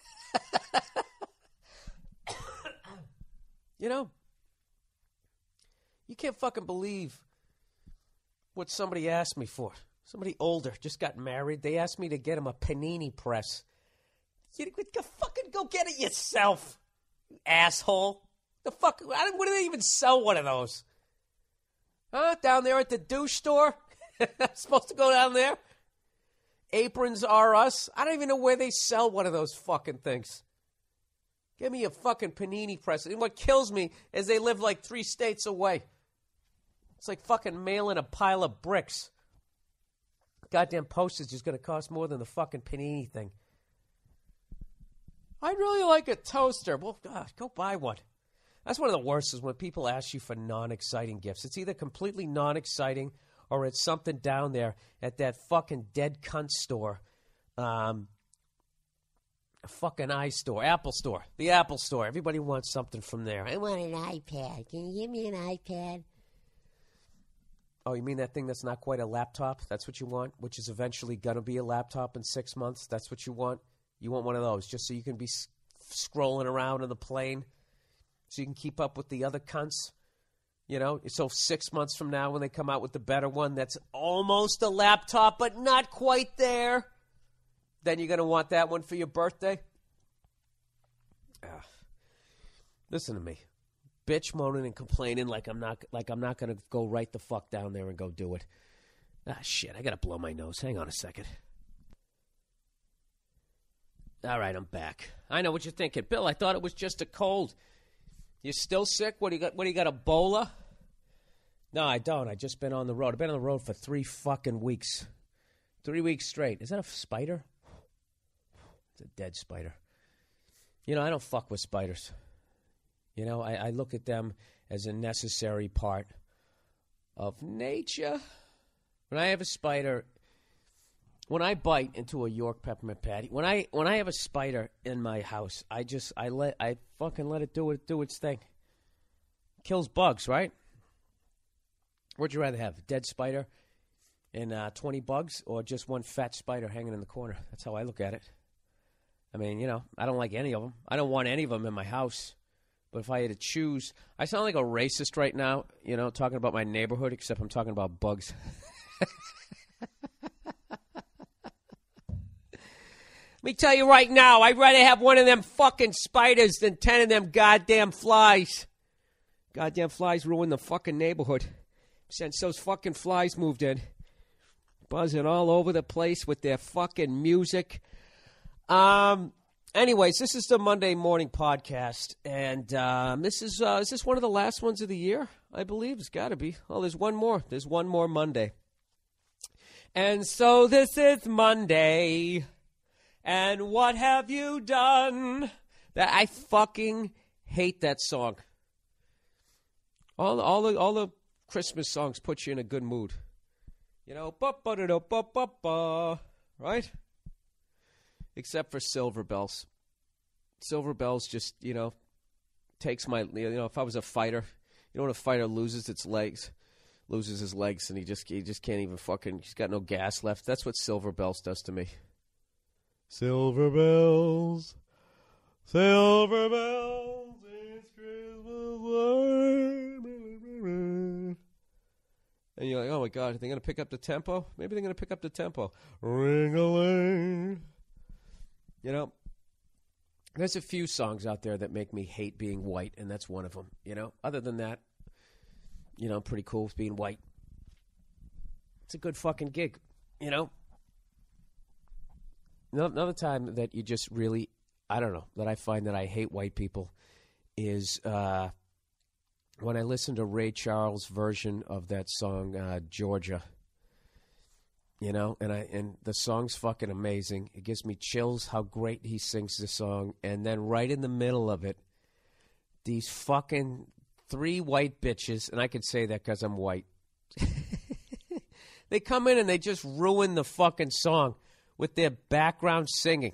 You can't fucking believe what somebody asked me for. Somebody older just got married. They asked me to get him a panini press. You fucking go get it yourself, you asshole. The fuck? What do they even sell one of those? Huh? Down there at the douche store? Supposed to go down there? Aprons R Us? I don't even know where they sell one of those fucking things. Give me a fucking panini press. And what kills me is they live like 3 states away. It's like fucking mailing a pile of bricks. Goddamn postage is going to cost more than the fucking panini thing. I'd really like a toaster. Well, God, go buy one. That's one of the worst is when people ask you for non-exciting gifts. It's either completely non-exciting or it's something down there at that fucking dead cunt store. A fucking iStore, Apple Store, the Apple Store. Everybody wants something from there. I want an iPad. Can you give me an iPad? Oh, you mean that thing that's not quite a laptop? That's what you want? Which is eventually going to be a laptop in 6 months? That's what you want? You want one of those just so you can be scrolling around on the plane? So you can keep up with the other cunts? So 6 months from now when they come out with the better one that's almost a laptop but not quite there, then you're going to want that one for your birthday? Listen to me. bitch moaning and complaining like I'm not going to go right the fuck down there and go do it. Ah, shit, I got to blow my nose. Hang on a second. All right, I'm back. I know what you're thinking. Bill, I thought it was just a cold. You still sick? What do you got, Ebola? No, I don't. I just been on the road. I've been on the road for 3 fucking weeks. 3 weeks straight. Is that a spider? It's a dead spider. You know, I don't fuck with spiders. You know, I look at them as a necessary part of nature. When I have a spider, when I bite into a York peppermint patty, when I have a spider in my house, I fucking let it do its thing. Kills bugs, right? What'd you rather have, a dead spider and 20 bugs, or just one fat spider hanging in the corner? That's how I look at it. I mean, you know, I don't like any of them. I don't want any of them in my house. But if I had to choose, I sound like a racist right now, you know, talking about my neighborhood, except I'm talking about bugs. Let me tell you right now, I'd rather have one of them fucking spiders than 10 of them goddamn flies. Goddamn flies ruin the fucking neighborhood. Since those fucking flies moved in. Buzzing all over the place with their fucking music. Anyways, this is the Monday morning podcast, and this is one of the last ones of the year, I believe. It's got to be. Oh, there's one more. There's one more Monday. And so this is Monday, and what have you done? That I fucking hate that song. All the Christmas songs put you in a good mood. You know, right? Except for Silver Bells. Silver Bells just, you know, takes my, you know, if I was a fighter, you know, when a fighter loses his legs, and he just can't even fucking, he's got no gas left. That's what Silver Bells does to me. Silver bells, it's Christmas. And you're like, oh my God, are they going to pick up the tempo? Maybe they're going to pick up the tempo. Ring-a-ling. You know, there's a few songs out there that make me hate being white, and that's one of them, you know. Other than that, you know, I'm pretty cool with being white. It's a good fucking gig, you know. Another time that you just really, I don't know, that I find that I hate white people is when I listen to Ray Charles' version of that song, Georgia. You know, and the song's fucking amazing. It gives me chills how great he sings the song. And then right in the middle of it, these fucking 3 white bitches, and I can say that because I'm white. They come in and they just ruin the fucking song with their background singing.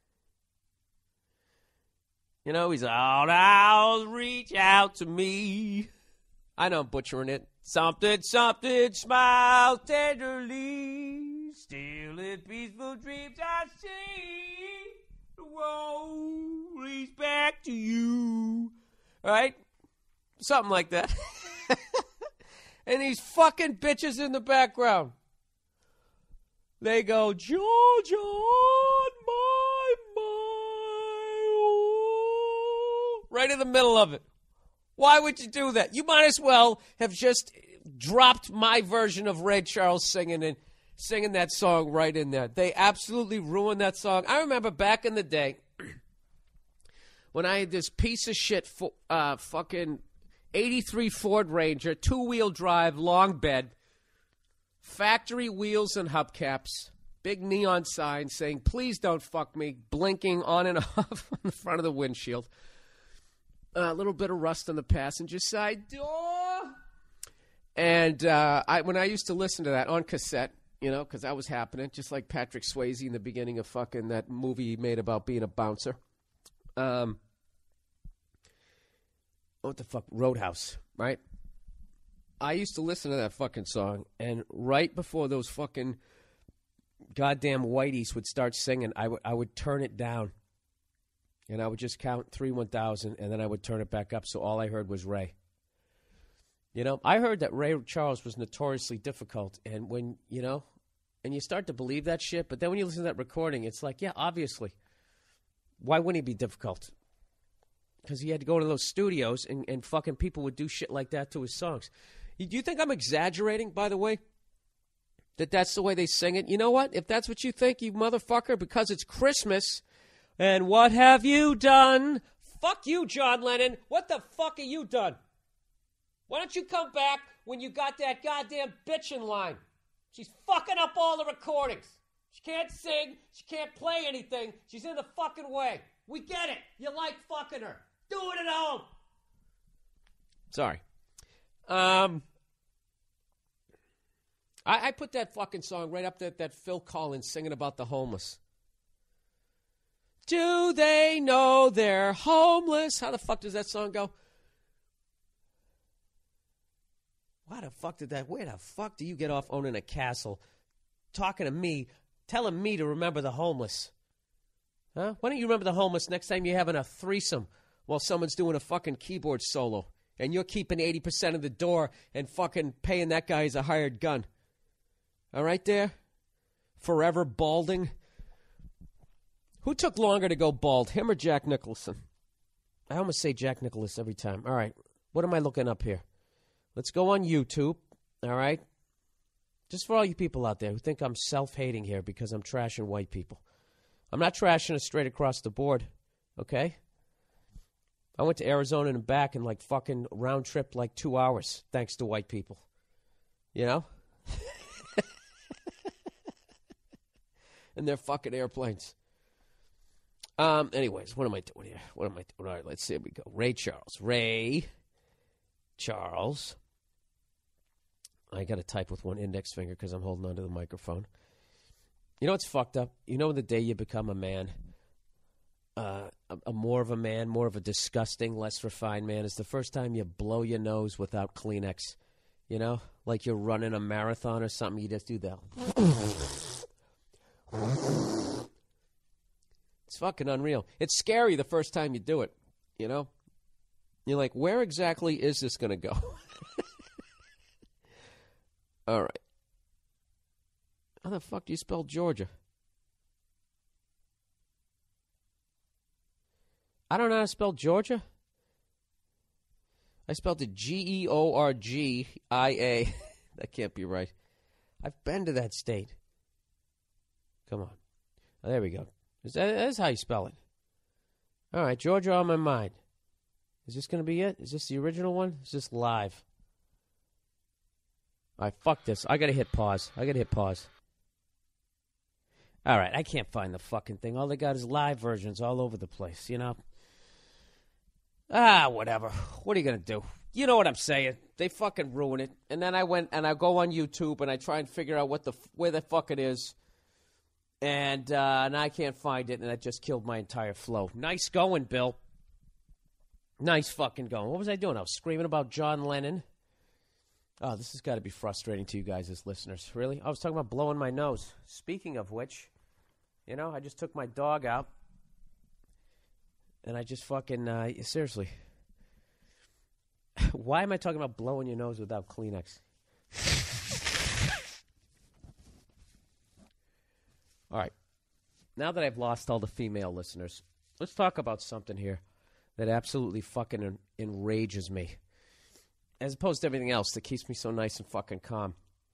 You know, he's out, I'll reach out to me. I know I'm butchering it. Something, smile tenderly. Still in peaceful dreams I see. Whoa, he's back to you. All right? Something like that. And these fucking bitches in the background. They go, Georgia on my mind. Right in the middle of it. Why would you do that? You might as well have just dropped my version of Ray Charles singing that song right in there. They absolutely ruined that song. I remember back in the day when I had this piece of shit fucking 83 Ford Ranger, 2-wheel drive, long bed, factory wheels and hubcaps, big neon sign saying, please don't fuck me, blinking on and off on the front of the windshield. A little bit of rust on the passenger side door. And when I used to listen to that on cassette, you know, because that was happening, just like Patrick Swayze in the beginning of fucking that movie he made about being a bouncer. What the fuck? Roadhouse, right? I used to listen to that fucking song, and right before those fucking goddamn whiteys would start singing, I would turn it down. And I would just count 3-1,000, and then I would turn it back up, so all I heard was Ray. You know, I heard that Ray Charles was notoriously difficult, and when, you know, and you start to believe that shit, but then when you listen to that recording, it's like, yeah, obviously. Why wouldn't he be difficult? because he had to go to those studios and fucking people would do shit like that to his songs. Do you think I'm exaggerating, by the way, that that's the way they sing it? You know what? If that's what you think, you motherfucker, because it's Christmas, and what have you done? Fuck you, John Lennon. What the fuck have you done? Why don't you come back when you got that goddamn bitch in line? She's fucking up all the recordings. She can't sing. She can't play anything. She's in the fucking way. We get it. You like fucking her. Do it at home. Sorry. I put that fucking song right up that Phil Collins singing about the homeless. Do they know they're homeless? How the fuck does that song go? Where the fuck do you get off owning a castle, talking to me, telling me to remember the homeless? Huh? Why don't you remember the homeless next time you're having a threesome while someone's doing a fucking keyboard solo and you're keeping 80% of the door and fucking paying that guy as a hired gun? All right there? Forever balding. Who took longer to go bald, him or Jack Nicholson? I almost say Jack Nicholson every time. All right, what am I looking up here? Let's go on YouTube, all right? Just for all you people out there who think I'm self-hating here because I'm trashing white people. I'm not trashing it straight across the board, okay? I went to Arizona and back in like fucking round trip like 2 hours thanks to white people. You know? And their fucking airplanes. Anyways, what am I doing here? All right, let's see. Here we go. Ray Charles. I got to type with one index finger because I'm holding onto the microphone. You know what's fucked up? You know the day you become a man, a more of a man, more of a disgusting, less refined man, is the first time you blow your nose without Kleenex. You know? Like you're running a marathon or something, you just do that. It's fucking unreal. It's scary the first time you do it, you know? You're like, where exactly is this going to go? All right. How the fuck do you spell Georgia? I don't know how to spell Georgia. I spelled it Georgia. That can't be right. I've been to that state. Come on. Oh, there we go. That's how you spell it. All right, Georgia on my mind. Is this going to be it? Is this the original one? Is this live? All right, fuck this. I got to hit pause. All right, I can't find the fucking thing. All they got is live versions all over the place, you know? Whatever. What are you going to do? You know what I'm saying. They fucking ruin it. And then I went and I go on YouTube and I try and figure out where the fuck it is. And I can't find it, and that just killed my entire flow. Nice going, Bill. Nice fucking going. What was I doing? I was screaming about John Lennon. Oh, this has got to be frustrating to you guys as listeners. Really? I was talking about blowing my nose. Speaking of which, you know, I just took my dog out, and I just fucking, seriously. Why am I talking about blowing your nose without Kleenex? All right. Now that I've lost all the female listeners, let's talk about something here that absolutely fucking enrages me, as opposed to everything else that keeps me so nice and fucking calm.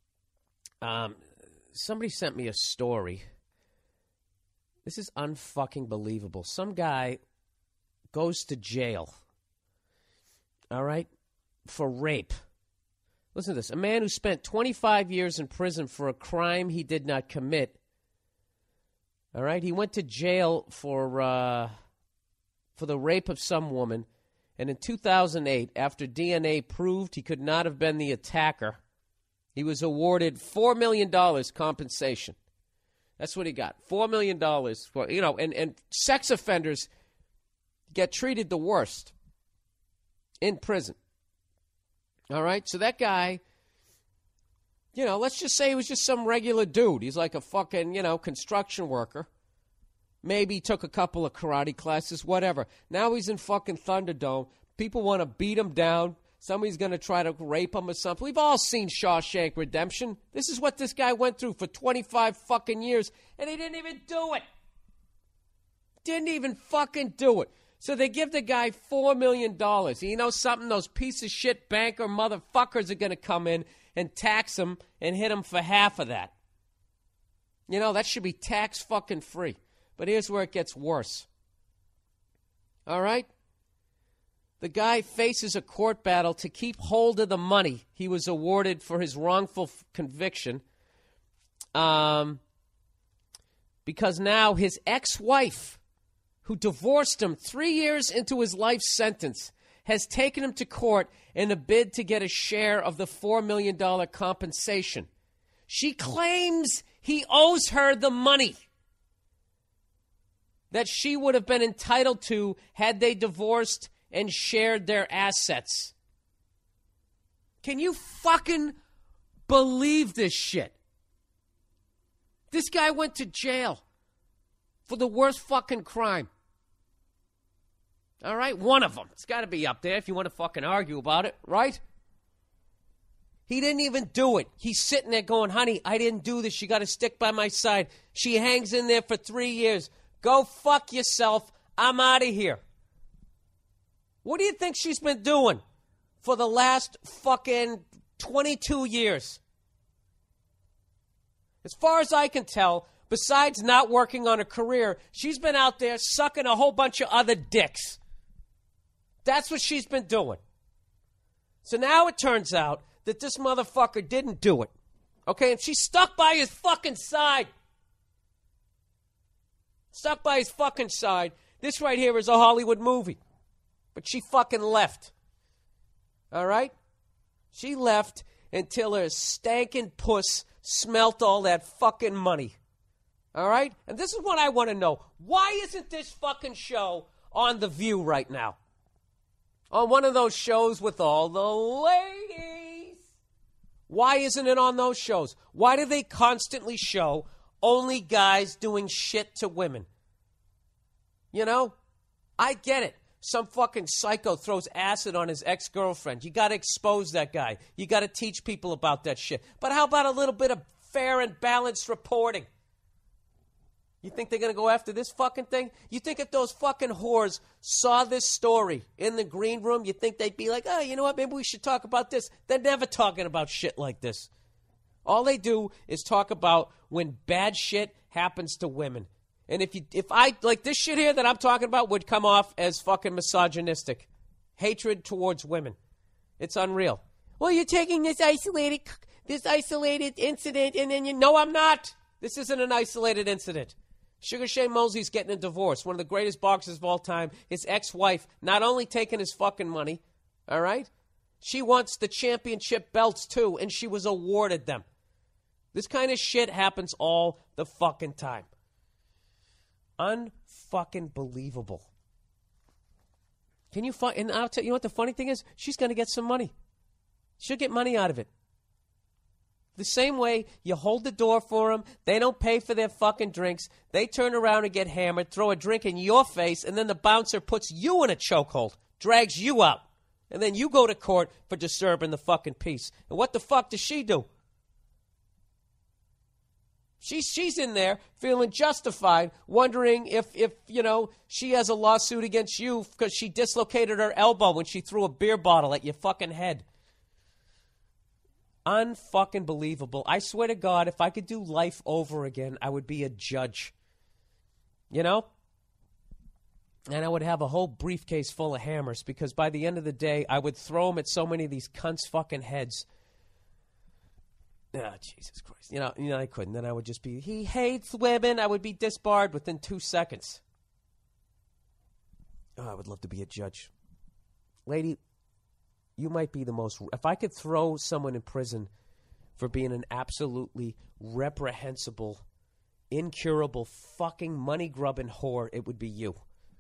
Somebody sent me a story. This is unfucking believable. Some guy goes to jail, all right, for rape. Listen to this. A man who spent 25 years in prison for a crime he did not commit. All right, he went to jail for the rape of some woman, and in 2008, after DNA proved he could not have been the attacker, he was awarded $4 million compensation. That's what he got, $4 million for, you know, and sex offenders get treated the worst in prison. All right, so that guy, you know, let's just say he was just some regular dude. He's like a fucking, you know, construction worker. Maybe he took a couple of karate classes, whatever. Now he's in fucking Thunderdome. People want to beat him down. Somebody's going to try to rape him or something. We've all seen Shawshank Redemption. This is what this guy went through for 25 fucking years, and he didn't even do it. Didn't even fucking do it. So they give the guy $4 million. You know something? Those piece of shit banker motherfuckers are going to come in and tax him and hit him for half of that. You know, that should be tax fucking free. But here's where it gets worse. All right? The guy faces a court battle to keep hold of the money he was awarded for his wrongful conviction. Because now his ex-wife, who divorced him 3 years into his life sentence, has taken him to court in a bid to get a share of the $4 million compensation. She claims he owes her the money that she would have been entitled to had they divorced and shared their assets. Can you fucking believe this shit? This guy went to jail for the worst fucking crime. All right? One of them. It's got to be up there if you want to fucking argue about it, right? He didn't even do it. He's sitting there going, honey, I didn't do this. You got to stick by my side. She hangs in there for 3 years. Go fuck yourself. I'm out of here. What do you think she's been doing for the last fucking 22 years? As far as I can tell, besides not working on a career, she's been out there sucking a whole bunch of other dicks. That's what she's been doing. So now it turns out that this motherfucker didn't do it. Okay, and she's stuck by his fucking side. Stuck by his fucking side. This right here is a Hollywood movie. But she fucking left. All right? She left until her stankin' puss smelt all that fucking money. All right? And this is what I want to know. Why isn't this fucking show on The View right now? On one of those shows with all the ladies. Why isn't it on those shows? Why do they constantly show only guys doing shit to women? You know? I get it. Some fucking psycho throws acid on his ex-girlfriend. You got to expose that guy. You got to teach people about that shit. But how about a little bit of fair and balanced reporting? You think they're going to go after this fucking thing? You think if those fucking whores saw this story in the green room, you think they'd be like, oh, you know what, maybe we should talk about this? They're never talking about shit like this. All they do is talk about when bad shit happens to women. And if I, like this shit here that I'm talking about would come off as fucking misogynistic. Hatred towards women. It's unreal. Well, you're taking this isolated incident and then no, I'm not. This isn't an isolated incident. Sugar Shane Mosley's getting a divorce. One of the greatest boxers of all time. His ex-wife not only taking his fucking money, all right? She wants the championship belts too, and she was awarded them. This kind of shit happens all the fucking time. Unfucking believable. Can you and I'll tell you what the funny thing is? She's going to get some money. She'll get money out of it. The same way you hold the door for them, they don't pay for their fucking drinks, they turn around and get hammered, throw a drink in your face, and then the bouncer puts you in a chokehold, drags you out, and then you go to court for disturbing the fucking peace. And what the fuck does she do? She's in there feeling justified, wondering if you know, she has a lawsuit against you because she dislocated her elbow when she threw a beer bottle at your fucking head. Unfucking believable. I swear to God, if I could do life over again, I would be a judge. You know? And I would have a whole briefcase full of hammers because by the end of the day, I would throw them at so many of these cunts' fucking heads. Oh, Jesus Christ. You know, I couldn't. Then I would just be, he hates women. I would be disbarred within 2 seconds. Oh, I would love to be a judge. Lady, you might be the most, if I could throw someone in prison for being an absolutely reprehensible, incurable, fucking money-grubbing whore, it would be you.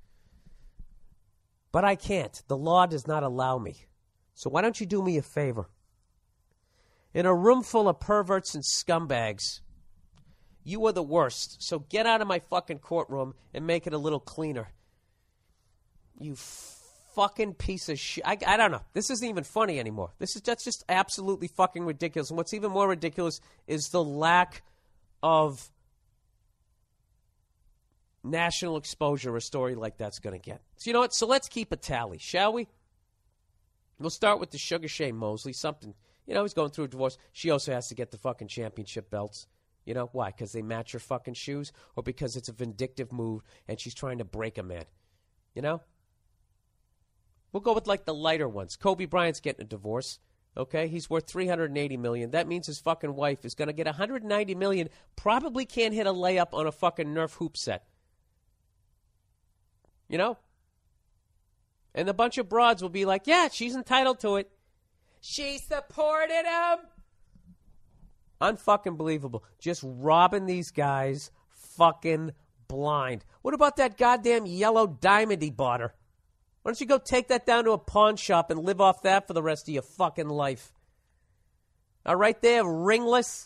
But I can't. The law does not allow me. So why don't you do me a favor? In a room full of perverts and scumbags, you are the worst. So get out of my fucking courtroom and make it a little cleaner. You fucking piece of shit. I don't know. This isn't even funny anymore. That's just absolutely fucking ridiculous. And what's even more ridiculous is the lack of national exposure a story like that's going to get. So you know what? So let's keep a tally, shall we? We'll start with the Sugar Shane Mosley. Something, he's going through a divorce. She also has to get the fucking championship belts. You know, why? Because they match her fucking shoes? Or because it's a vindictive move and she's trying to break a man? You know? We'll go with, like, the lighter ones. Kobe Bryant's getting a divorce. Okay? He's worth $380 million. That means his fucking wife is going to get $190 million. Probably can't hit a layup on a fucking Nerf hoop set. You know? And a bunch of broads will be like, yeah, she's entitled to it. She supported him. Unfucking believable. Just robbing these guys fucking blind. What about that goddamn yellow diamond he bought her? Why don't you go take that down to a pawn shop and live off that for the rest of your fucking life? All right there, ringless.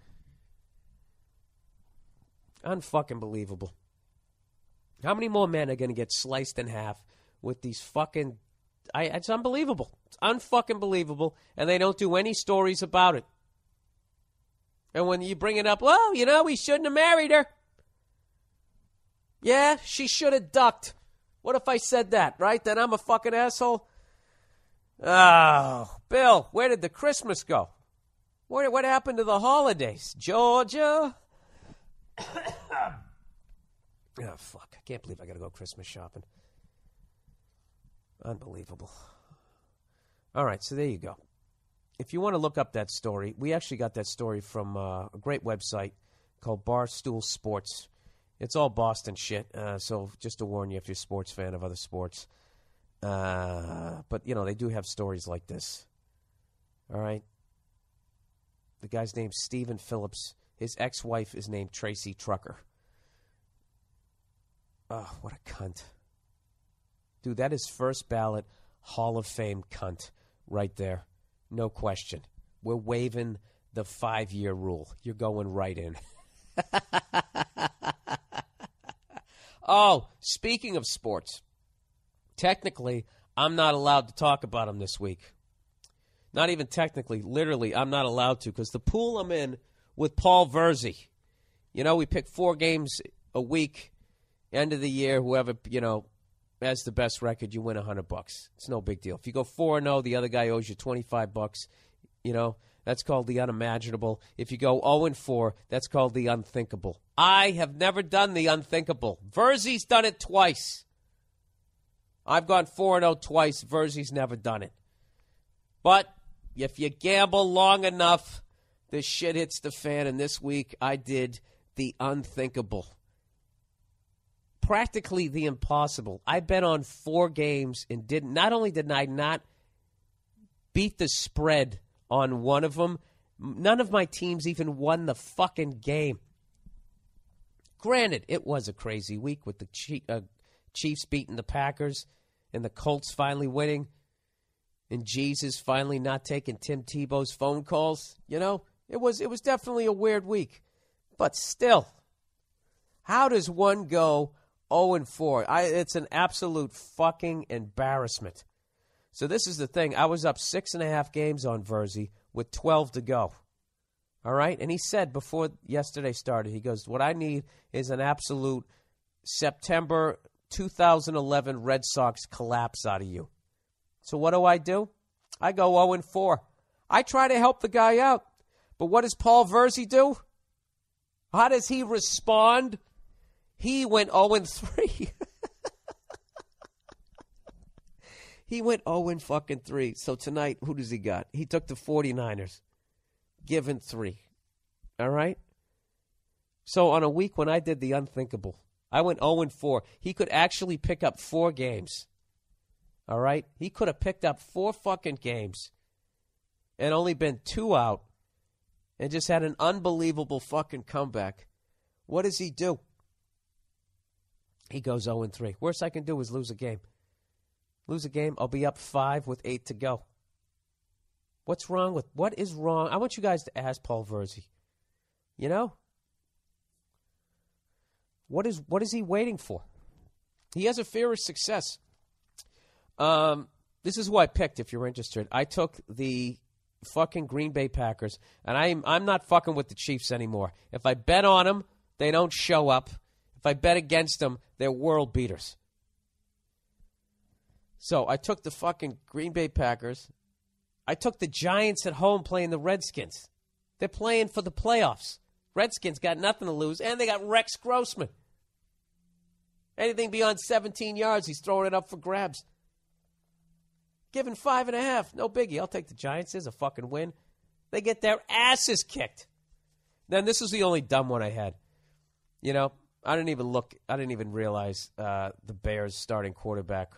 Unfucking believable. How many more men are going to get sliced in half with these fucking... It's unbelievable. It's unfucking believable, and they don't do any stories about it. And when you bring it up, well, we shouldn't have married her. Yeah, she should have ducked. What if I said that, right? Then I'm a fucking asshole? Oh, Bill, where did the Christmas go? What happened to the holidays? Georgia? Oh, fuck. I can't believe I got to go Christmas shopping. Unbelievable. All right, so there you go. If you want to look up that story, we actually got that story from a great website called Barstool Sports. It's all Boston shit, so just to warn you if you're a sports fan of other sports. But, they do have stories like this. All right? The guy's name's Stephen Phillips. His ex-wife is named Tracy Trucker. Oh, what a cunt. Dude, that is first ballot Hall of Fame cunt right there. No question. We're waiving the 5-year rule. You're going right in. Oh, speaking of sports, technically, I'm not allowed to talk about them this week. Not even technically, literally, I'm not allowed to because the pool I'm in with Paul Verzi. We pick 4 games a week, end of the year, whoever, has the best record, you win $100. It's no big deal. If you go 4-0, the other guy owes you $25. That's called the unimaginable. If you go 0-4, that's called the unthinkable. I have never done the unthinkable. Verzi's done it twice. I've gone 4-0 twice. Verzi's never done it. But if you gamble long enough, this shit hits the fan. And this week, I did the unthinkable. Practically the impossible. I bet on 4 games and not only did I not beat the spread on one of them, none of my teams even won the fucking game. Granted, it was a crazy week with the Chiefs beating the Packers and the Colts finally winning and Jesus finally not taking Tim Tebow's phone calls. It was definitely a weird week. But still, how does one go 0-4. It's an absolute fucking embarrassment. So this is the thing. I was up 6.5 games on Verzi with 12 to go. All right? And he said before yesterday started, he goes, what I need is an absolute September 2011 Red Sox collapse out of you. So what do? I go 0-4. I try to help the guy out. But what does Paul Verzi do? How does he respond? He went 0-3. He went 0-3. So tonight, who does he got? He took the 49ers. Given 3. All right? So on a week when I did the unthinkable, I went 0-4. He could actually pick up 4 games. All right? He could have picked up 4 fucking games and only been 2 out and just had an unbelievable fucking comeback. What does he do? He goes 0-3. Worst I can do is lose a game. Lose a game, I'll be up 5 with 8 to go. What is wrong? I want you guys to ask Paul Verzi. What is he waiting for? He has a fear of success. This is who I picked, if you're interested. I took the fucking Green Bay Packers, and I'm not fucking with the Chiefs anymore. If I bet on them, they don't show up. If I bet against them, they're world beaters. So I took the fucking Green Bay Packers. I took the Giants at home playing the Redskins. They're playing for the playoffs. Redskins got nothing to lose, and they got Rex Grossman. Anything beyond 17 yards, he's throwing it up for grabs. Given 5.5, no biggie. I'll take the Giants. There's a fucking win. They get their asses kicked. Then this is the only dumb one I had. You know, I didn't even realize the Bears' starting quarterback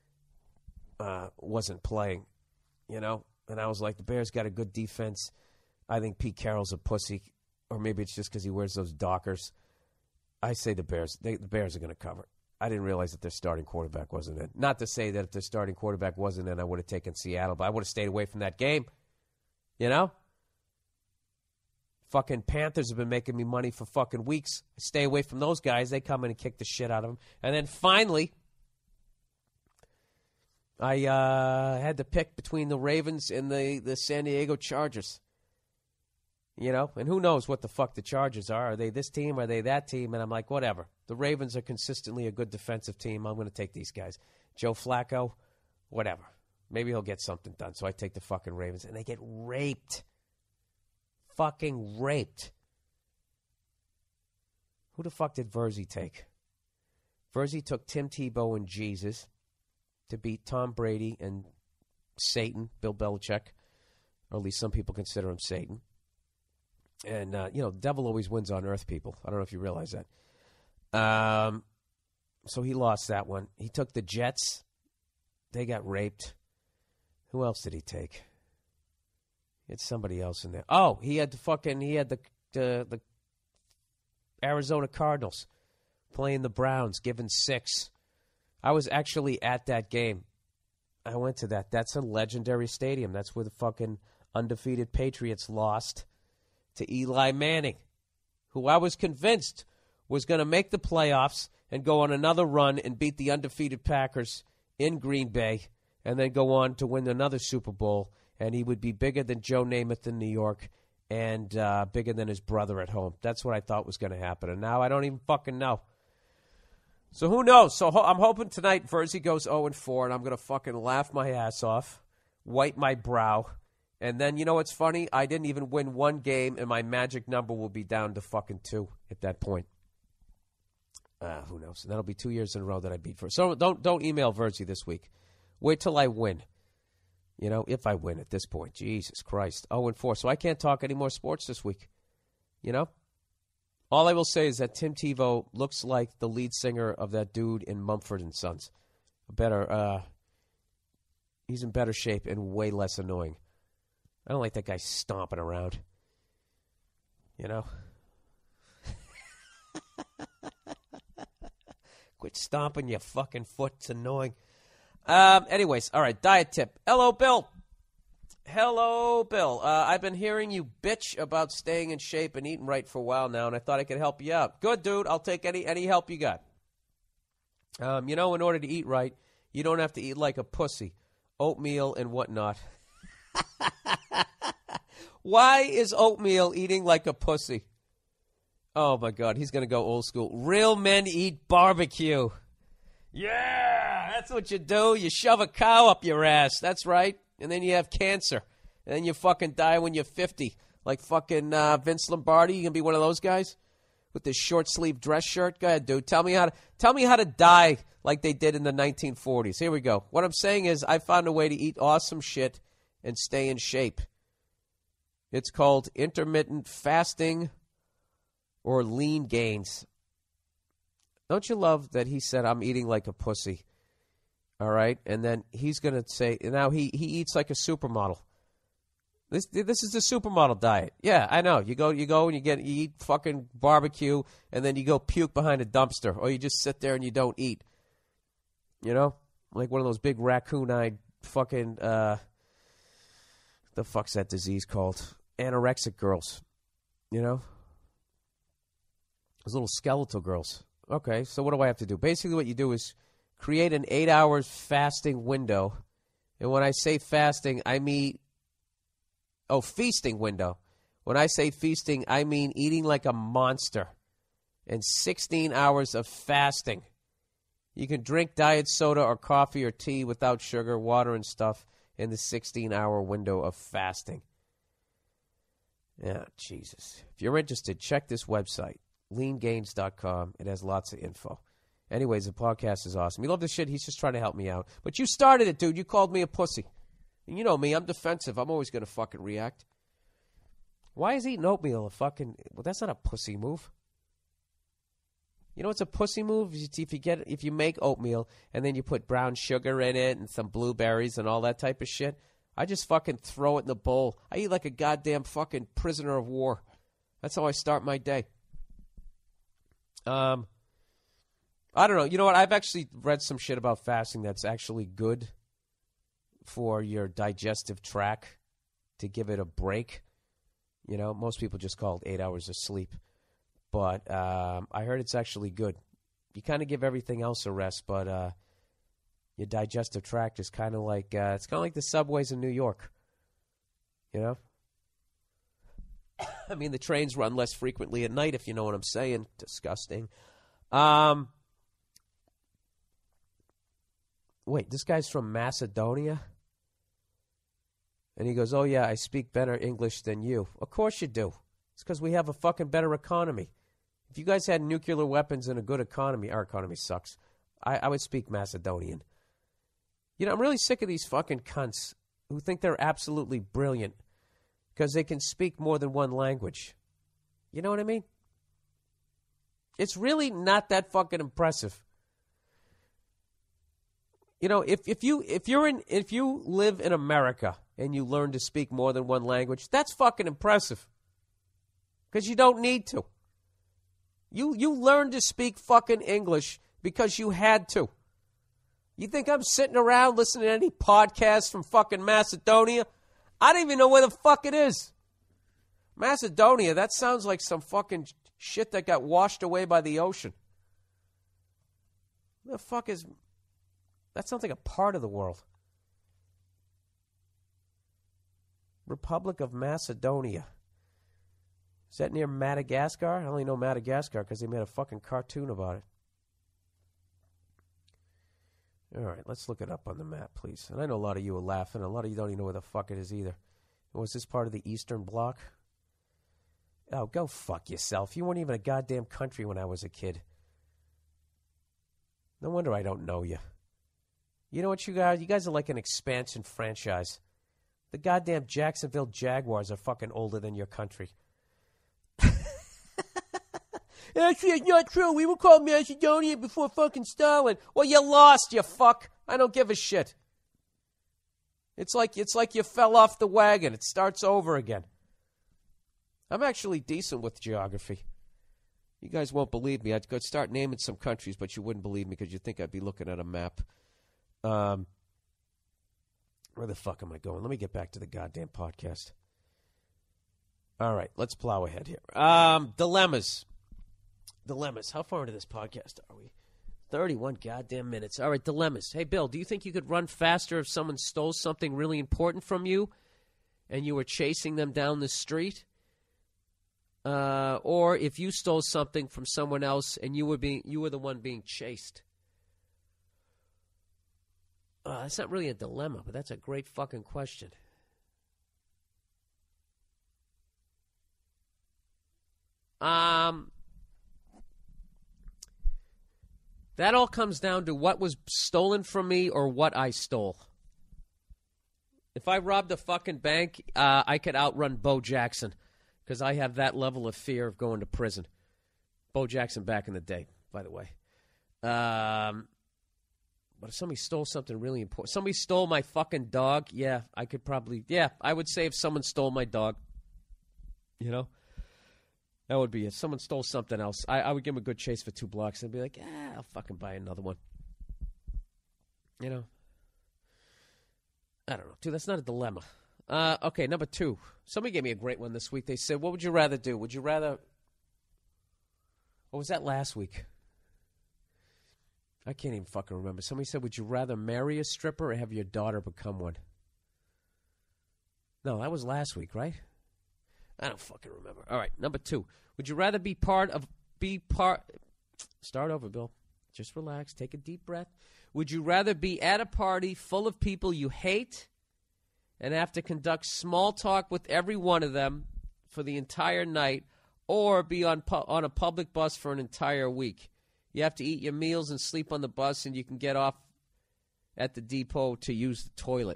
wasn't playing. You know, and I was like, the Bears got a good defense. I think Pete Carroll's a pussy, or maybe it's just because he wears those Dockers. I say the Bears. The Bears are going to cover. I didn't realize that their starting quarterback wasn't in. Not to say that if their starting quarterback wasn't in, I would have taken Seattle, but I would have stayed away from that game. You know? Fucking Panthers have been making me money for fucking weeks. I stay away from those guys. They come in and kick the shit out of them. And then finally, I had to pick between the Ravens and the San Diego Chargers. You know, and who knows what the fuck the Chargers are. Are they this team? Are they that team? And I'm like, whatever. The Ravens are consistently a good defensive team. I'm going to take these guys. Joe Flacco, whatever. Maybe he'll get something done. So I take the fucking Ravens. And they get raped. Fucking raped. Who the fuck did Verzi take? Verzi took Tim Tebow and Jesus to beat Tom Brady and Satan, Bill Belichick. Or at least some people consider him Satan. And, you know, the devil always wins on earth, people. I don't know if you realize that. So he lost that one. He took the Jets. They got raped. Who else did he take? He had somebody else in there. Oh, he had the Arizona Cardinals playing the Browns, given 6. I was actually at that game. I went to that. That's a legendary stadium. That's where the fucking undefeated Patriots lost to Eli Manning, who I was convinced was going to make the playoffs and go on another run and beat the undefeated Packers in Green Bay and then go on to win another Super Bowl. And he would be bigger than Joe Namath in New York and bigger than his brother at home. That's what I thought was going to happen. And now I don't even fucking know. So who knows? So I'm hoping tonight Verzi goes 0-4, and I'm going to fucking laugh my ass off, wipe my brow. And then, you know what's funny? I didn't even win one game, and my magic number will be down to fucking 2 at that point. Who knows? And that'll be 2 years in a row that I beat Verzi. So don't email Verzi this week. Wait till I win. You know, if I win at this point. Jesus Christ. 0-4. So I can't talk any more sports this week. You know? All I will say is that Tim Tebow looks like the lead singer of that dude in Mumford & Sons. He's in better shape and way less annoying. I don't like that guy stomping around. You know? Quit stomping your fucking foot. It's annoying. Anyways, all right, diet tip. Hello, Bill. Hello, Bill. I've been hearing you bitch about staying in shape and eating right for a while now, and I thought I could help you out. Good, dude. I'll take any help you got. You know, in order to eat right, you don't have to eat like a pussy. Oatmeal and whatnot. Why is oatmeal eating like a pussy? Oh, my God. He's going to go old school. Real men eat barbecue. Yeah, that's what you do. You shove a cow up your ass. That's right. And then you have cancer. And then you fucking die when you're 50. Like fucking Vince Lombardi. You going to be one of those guys with this short-sleeve dress shirt? Go ahead, dude. Tell me how to die like they did in the 1940s. Here we go. What I'm saying is I found a way to eat awesome shit and stay in shape. It's called intermittent fasting or lean gains. Don't you love that he said, I'm eating like a pussy? All right? And then he's going to say, now he eats like a supermodel. This is the supermodel diet. Yeah, I know. You go and you eat fucking barbecue, and then you go puke behind a dumpster, or you just sit there and you don't eat. You know? Like one of those big raccoon-eyed fucking, the fuck's that disease called? Anorexic girls. You know? Those little skeletal girls. Okay, so what do I have to do? Basically what you do is create an 8 hours fasting window. And when I say fasting, I mean, feasting window. When I say feasting, I mean eating like a monster. and 16 hours of fasting. You can drink diet soda or coffee or tea without sugar, water, and stuff in the 16-hour window of fasting. Yeah, Jesus. If you're interested, check this website, leangains.com. It has lots of info. Anyways, the podcast is awesome. You love this shit. He's just trying to help me out. But you started it, dude. You called me a pussy. And you know me. I'm defensive. I'm always going to fucking react. Why is eating oatmeal a fucking... Well, that's not a pussy move. You know what's a pussy move? If you make oatmeal and then you put brown sugar in it and some blueberries and all that type of shit, I just fucking throw it in the bowl. I eat like a goddamn fucking prisoner of war. That's how I start my day. I don't know. You know what? I've actually read some shit about fasting that's actually good for your digestive tract to give it a break. You know, most people just call it 8 hours of sleep. But I heard it's actually good. You kind of give everything else a rest, but your digestive tract is kind of like it's kind of like the subways in New York. You know? I mean, the trains run less frequently at night, if you know what I'm saying. Disgusting. Wait, this guy's from Macedonia? And he goes, oh, yeah, I speak better English than you. Of course you do. It's because we have a fucking better economy. If you guys had nuclear weapons and a good economy, our economy sucks. I would speak Macedonian. You know, I'm really sick of these fucking cunts who think they're absolutely brilliant because they can speak more than one language. You know what I mean? It's really not that fucking impressive. You know, if you live in America and you learn to speak more than one language, that's fucking impressive. Because you don't need to. You learned to speak fucking English because you had to. You think I'm sitting around listening to any podcast from fucking Macedonia? I don't even know where the fuck it is. Macedonia, that sounds like some fucking shit that got washed away by the ocean. The fuck is... That sounds like a part of the world. Republic of Macedonia. Is that near Madagascar? I only know Madagascar because they made a fucking cartoon about it. All right, let's look it up on the map, please. And I know a lot of you are laughing. A lot of you don't even know where the fuck it is either. Was this part of the Eastern Bloc? Oh, go fuck yourself. You weren't even a goddamn country when I was a kid. No wonder I don't know you. You know what, you guys? You guys are like an expansion franchise. The goddamn Jacksonville Jaguars are fucking older than your country. Actually, it's not true. We were called Macedonia before fucking Stalin. Well, you lost, you fuck. I don't give a shit. It's like you fell off the wagon. It starts over again. I'm actually decent with geography. You guys won't believe me. I'd go start naming some countries, but you wouldn't believe me because you'd think I'd be looking at a map. Where the fuck am I going? Let me get back to the goddamn podcast. All right, let's plow ahead here. Dilemmas. How far into this podcast are we? 31 goddamn minutes. All right, dilemmas. Hey, Bill, do you think you could run faster if someone stole something really important from you and you were chasing them down the street? Or if you stole something from someone else and you were the one being chased? That's not really a dilemma, but that's a great fucking question. That all comes down to what was stolen from me or what I stole. If I robbed a fucking bank, I could outrun Bo Jackson because I have that level of fear of going to prison. Bo Jackson back in the day, by the way. But if somebody stole something really important, somebody stole my fucking dog, yeah, I could probably, I would say if someone stole my dog, you know, that would be it. Someone stole something else, I would give them a good chase for 2 blocks and be like, I'll fucking buy another one. You know? I don't know. Dude, that's not a dilemma. Okay, number 2. Somebody gave me a great one this week. They said, what would you rather do? Would you rather... What was that last week? I can't even fucking remember. Somebody said, would you rather marry a stripper or have your daughter become one? No, that was last week, right? I don't fucking remember. All right, number 2. Would you rather be part of Start over, Bill. Just relax. Take a deep breath. Would you rather be at a party full of people you hate and have to conduct small talk with every one of them for the entire night, or be on a public bus for an entire week? You have to eat your meals and sleep on the bus, and you can get off at the depot to use the toilet.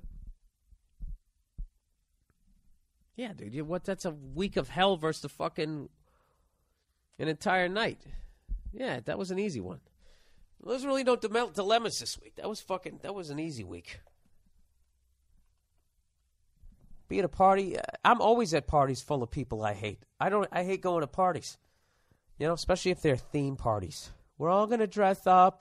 Yeah, dude. That's a week of hell versus the fucking an entire night. Yeah, that was an easy one. There's really no dilemmas this week. That was an easy week. Be at a party. I'm always at parties full of people I hate. I hate going to parties. Especially if they're theme parties. We're all going to dress up.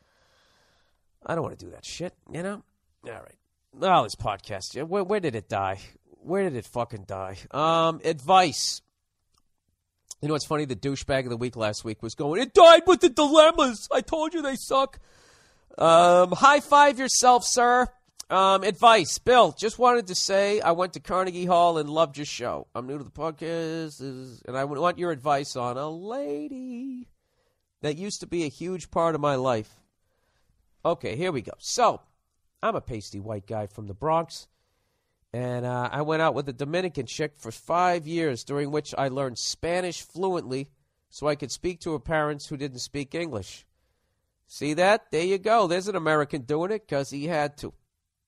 I don't want to do that shit, All right. Oh, this podcast. Where did it die? Where did it fucking die? Advice. You know what's funny? The douchebag of the week last week was going, it died with the dilemmas. I told you they suck. High five yourself, sir. Advice. Bill, just wanted to say I went to Carnegie Hall and loved your show. I'm new to the podcast, and I want your advice on a lady that used to be a huge part of my life. Okay, here we go. So, I'm a pasty white guy from the Bronx. And I went out with a Dominican chick for 5 years, during which I learned Spanish fluently so I could speak to her parents who didn't speak English. See that? There you go. There's an American doing it because he had to.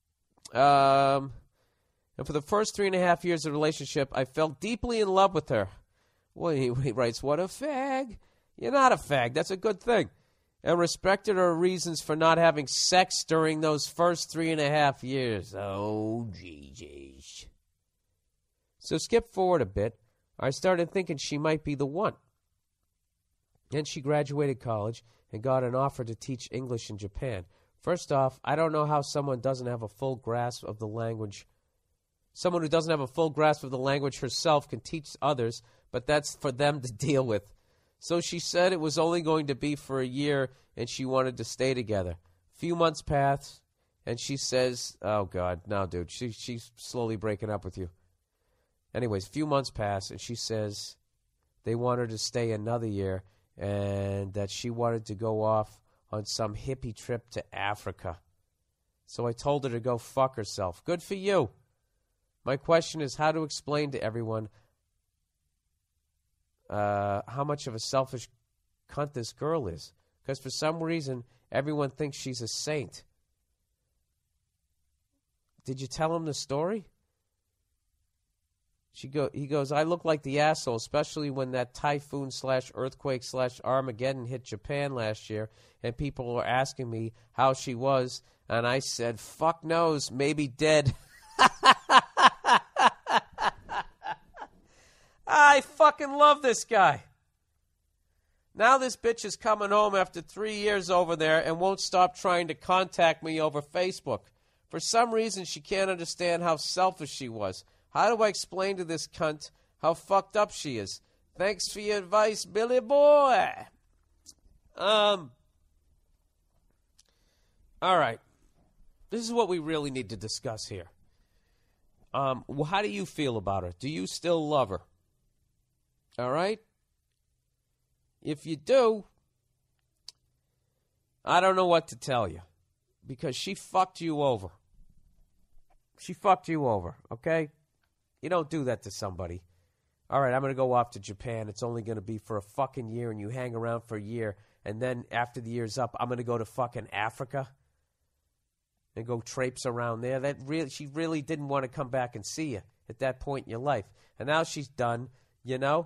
And for the first 3.5 years of the relationship, I fell deeply in love with her. Well, he writes, what a fag. You're not a fag. That's a good thing. And respected her reasons for not having sex during those first 3.5 years. Oh, geez. So skip forward a bit. I started thinking she might be the one. Then she graduated college and got an offer to teach English in Japan. First off, I don't know how someone doesn't have a full grasp of the language. Someone who doesn't have a full grasp of the language herself can teach others, but that's for them to deal with. So she said it was only going to be for a year, and she wanted to stay together. Few months passed, and she says, oh, God, no, dude, she's slowly breaking up with you. Anyways, few months passed, and she says they want her to stay another year, and that she wanted to go off on some hippie trip to Africa. So I told her to go fuck herself. Good for you. My question is how to explain to everyone how much of a selfish cunt this girl is. Because for some reason, everyone thinks she's a saint. Did you tell him the story? He goes, I look like the asshole, especially when that typhoon/earthquake/Armageddon hit Japan last year, and people were asking me how she was, and I said, fuck knows, maybe dead. I fucking love this guy. Now this bitch is coming home after 3 years over there and won't stop trying to contact me over Facebook. For some reason, she can't understand how selfish she was. How do I explain to this cunt how fucked up she is? Thanks for your advice, Billy boy. All right. This is what we really need to discuss here. How do you feel about her? Do you still love her? All right? If you do, I don't know what to tell you. Because she fucked you over. She fucked you over, okay? You don't do that to somebody. All right, I'm going to go off to Japan. It's only going to be for a fucking year, and you hang around for a year. And then after the year's up, I'm going to go to fucking Africa and go traipse around there. She really didn't want to come back and see you at that point in your life. And now she's done, you know?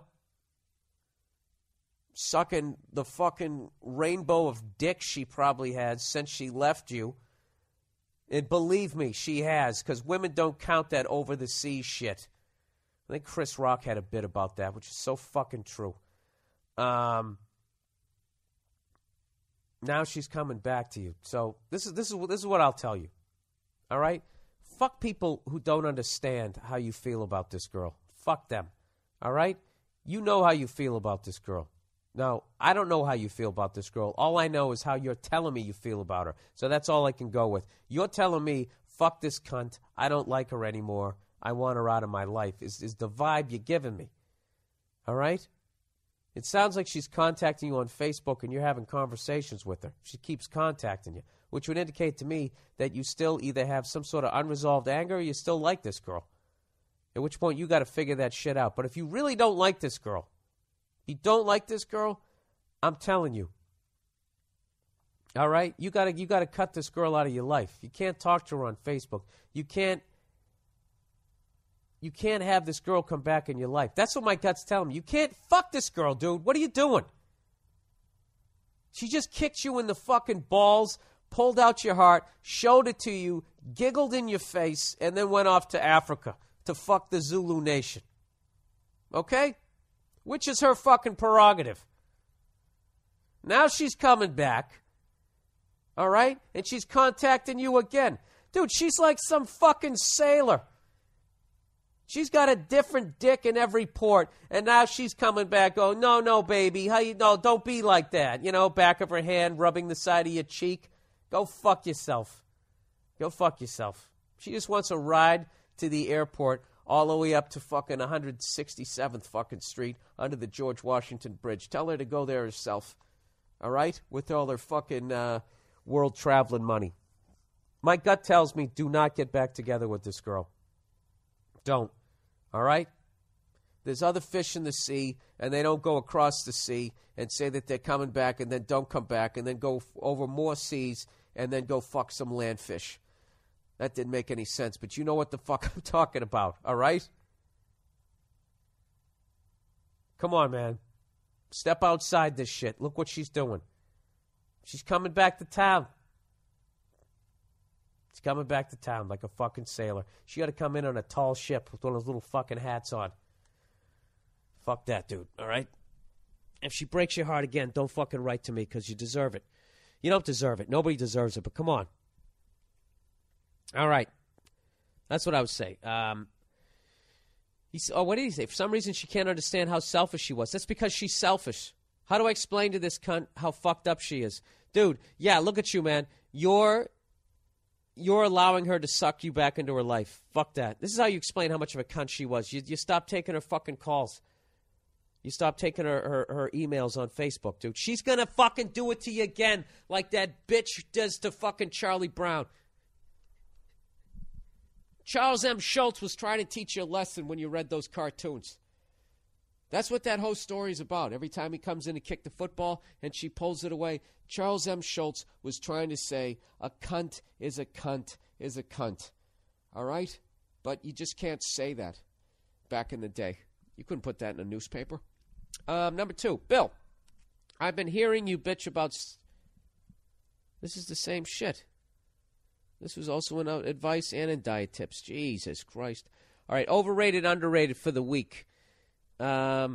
Sucking the fucking rainbow of dick she probably had since she left you. And believe me, she has, because women don't count that over-the-sea shit. I think Chris Rock had a bit about that, which is so fucking true. Now she's coming back to you. So this is what I'll tell you. All right? Fuck people who don't understand how you feel about this girl. Fuck them. All right? You know how you feel about this girl. Now, I don't know how you feel about this girl. All I know is how you're telling me you feel about her. So that's all I can go with. You're telling me, fuck this cunt. I don't like her anymore. I want her out of my life. Is the vibe you're giving me. All right? It sounds like she's contacting you on Facebook and you're having conversations with her. She keeps contacting you, which would indicate to me that you still either have some sort of unresolved anger or you still like this girl. At which point you got to figure that shit out. But if you really don't like this girl, I'm telling you, all right, you got to cut this girl out of your life. You can't talk to her on Facebook. You can't have this girl come back in your life. That's what my gut's telling me. You can't fuck this girl, dude. What are you doing? She just kicked you in the fucking balls, pulled out your heart, showed it to you, giggled in your face, and then went off to Africa to fuck the Zulu nation. Okay? Which is her fucking prerogative. Now she's coming back. All right? And she's contacting you again. Dude, she's like some fucking sailor. She's got a different dick in every port, and now she's coming back going, no, baby, don't be like that. Back of her hand, rubbing the side of your cheek. Go fuck yourself. She just wants a ride to the airport all the way up to fucking 167th fucking Street under the George Washington Bridge. Tell her to go there herself, all right, with all her fucking world traveling money. My gut tells me do not get back together with this girl. Don't. All right? There's other fish in the sea, and they don't go across the sea and say that they're coming back and then don't come back and then go over more seas and then go fuck some landfish. That didn't make any sense, but you know what the fuck I'm talking about, all right? Come on, man. Step outside this shit. Look what she's doing. She's coming back to town. She's coming back to town like a fucking sailor. She got to come in on a tall ship with one of those little fucking hats on. Fuck that, dude, all right? If she breaks your heart again, don't fucking write to me because you deserve it. You don't deserve it. Nobody deserves it, but come on. All right. That's what I would say. What did he say? For some reason, she can't understand how selfish she was. That's because she's selfish. How do I explain to this cunt how fucked up she is? Dude, yeah, look at you, man. You're allowing her to suck you back into her life. Fuck that. This is how you explain how much of a cunt she was. You stop taking her fucking calls. You stop taking her emails on Facebook, dude. She's going to fucking do it to you again like that bitch does to fucking Charlie Brown. Charles M. Schultz was trying to teach you a lesson when you read those cartoons. That's what that whole story is about. Every time he comes in to kick the football and she pulls it away, Charles M. Schultz was trying to say a cunt is a cunt is a cunt. All right? But you just can't say that back in the day. You couldn't put that in a newspaper. Number 2, Bill, I've been hearing you bitch about... This is the same shit. This was also in advice and in diet tips. Jesus Christ. All right, overrated, underrated for the week. All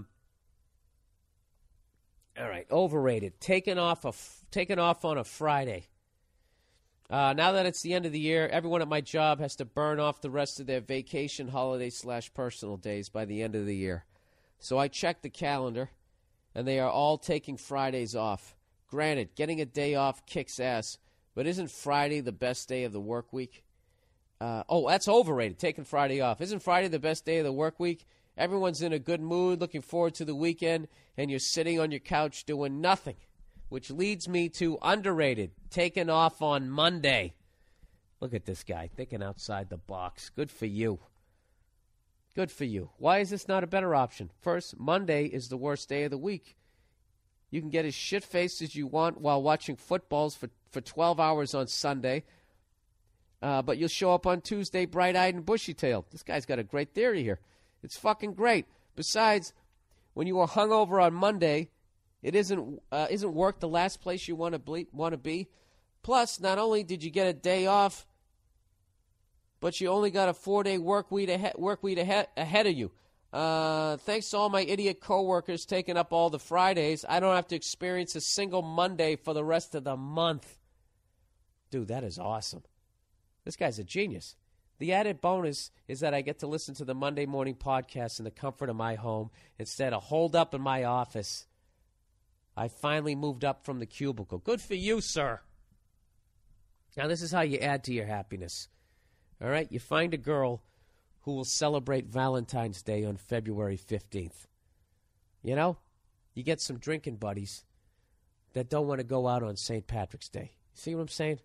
right, overrated. Taken off on a Friday. Now that it's the end of the year, everyone at my job has to burn off the rest of their vacation, holiday / personal days by the end of the year. So I checked the calendar, and they are all taking Fridays off. Granted, getting a day off kicks ass, but isn't Friday the best day of the work week? That's overrated, taking Friday off. Isn't Friday the best day of the work week? Everyone's in a good mood, looking forward to the weekend, and you're sitting on your couch doing nothing, which leads me to underrated, taking off on Monday. Look at this guy, thinking outside the box. Good for you. Good for you. Why is this not a better option? First, Monday is the worst day of the week. You can get as shit-faced as you want while watching footballs for 12 hours on Sunday, but you'll show up on Tuesday bright-eyed and bushy-tailed. This guy's got a great theory here. It's fucking great. Besides, when you are hungover on Monday, it isn't work the last place you want to be. Plus, not only did you get a day off, but you only got a 4-day work week ahead of you. Thanks to all my idiot coworkers taking up all the Fridays, I don't have to experience a single Monday for the rest of the month. Dude, that is awesome. This guy's a genius. The added bonus is that I get to listen to the Monday morning podcast in the comfort of my home instead of holed up in my office. I finally moved up from the cubicle. Good for you, sir. Now, this is how you add to your happiness. All right? You find a girl who will celebrate Valentine's Day on February 15th. You you get some drinking buddies that don't want to go out on St. Patrick's Day. See what I'm saying?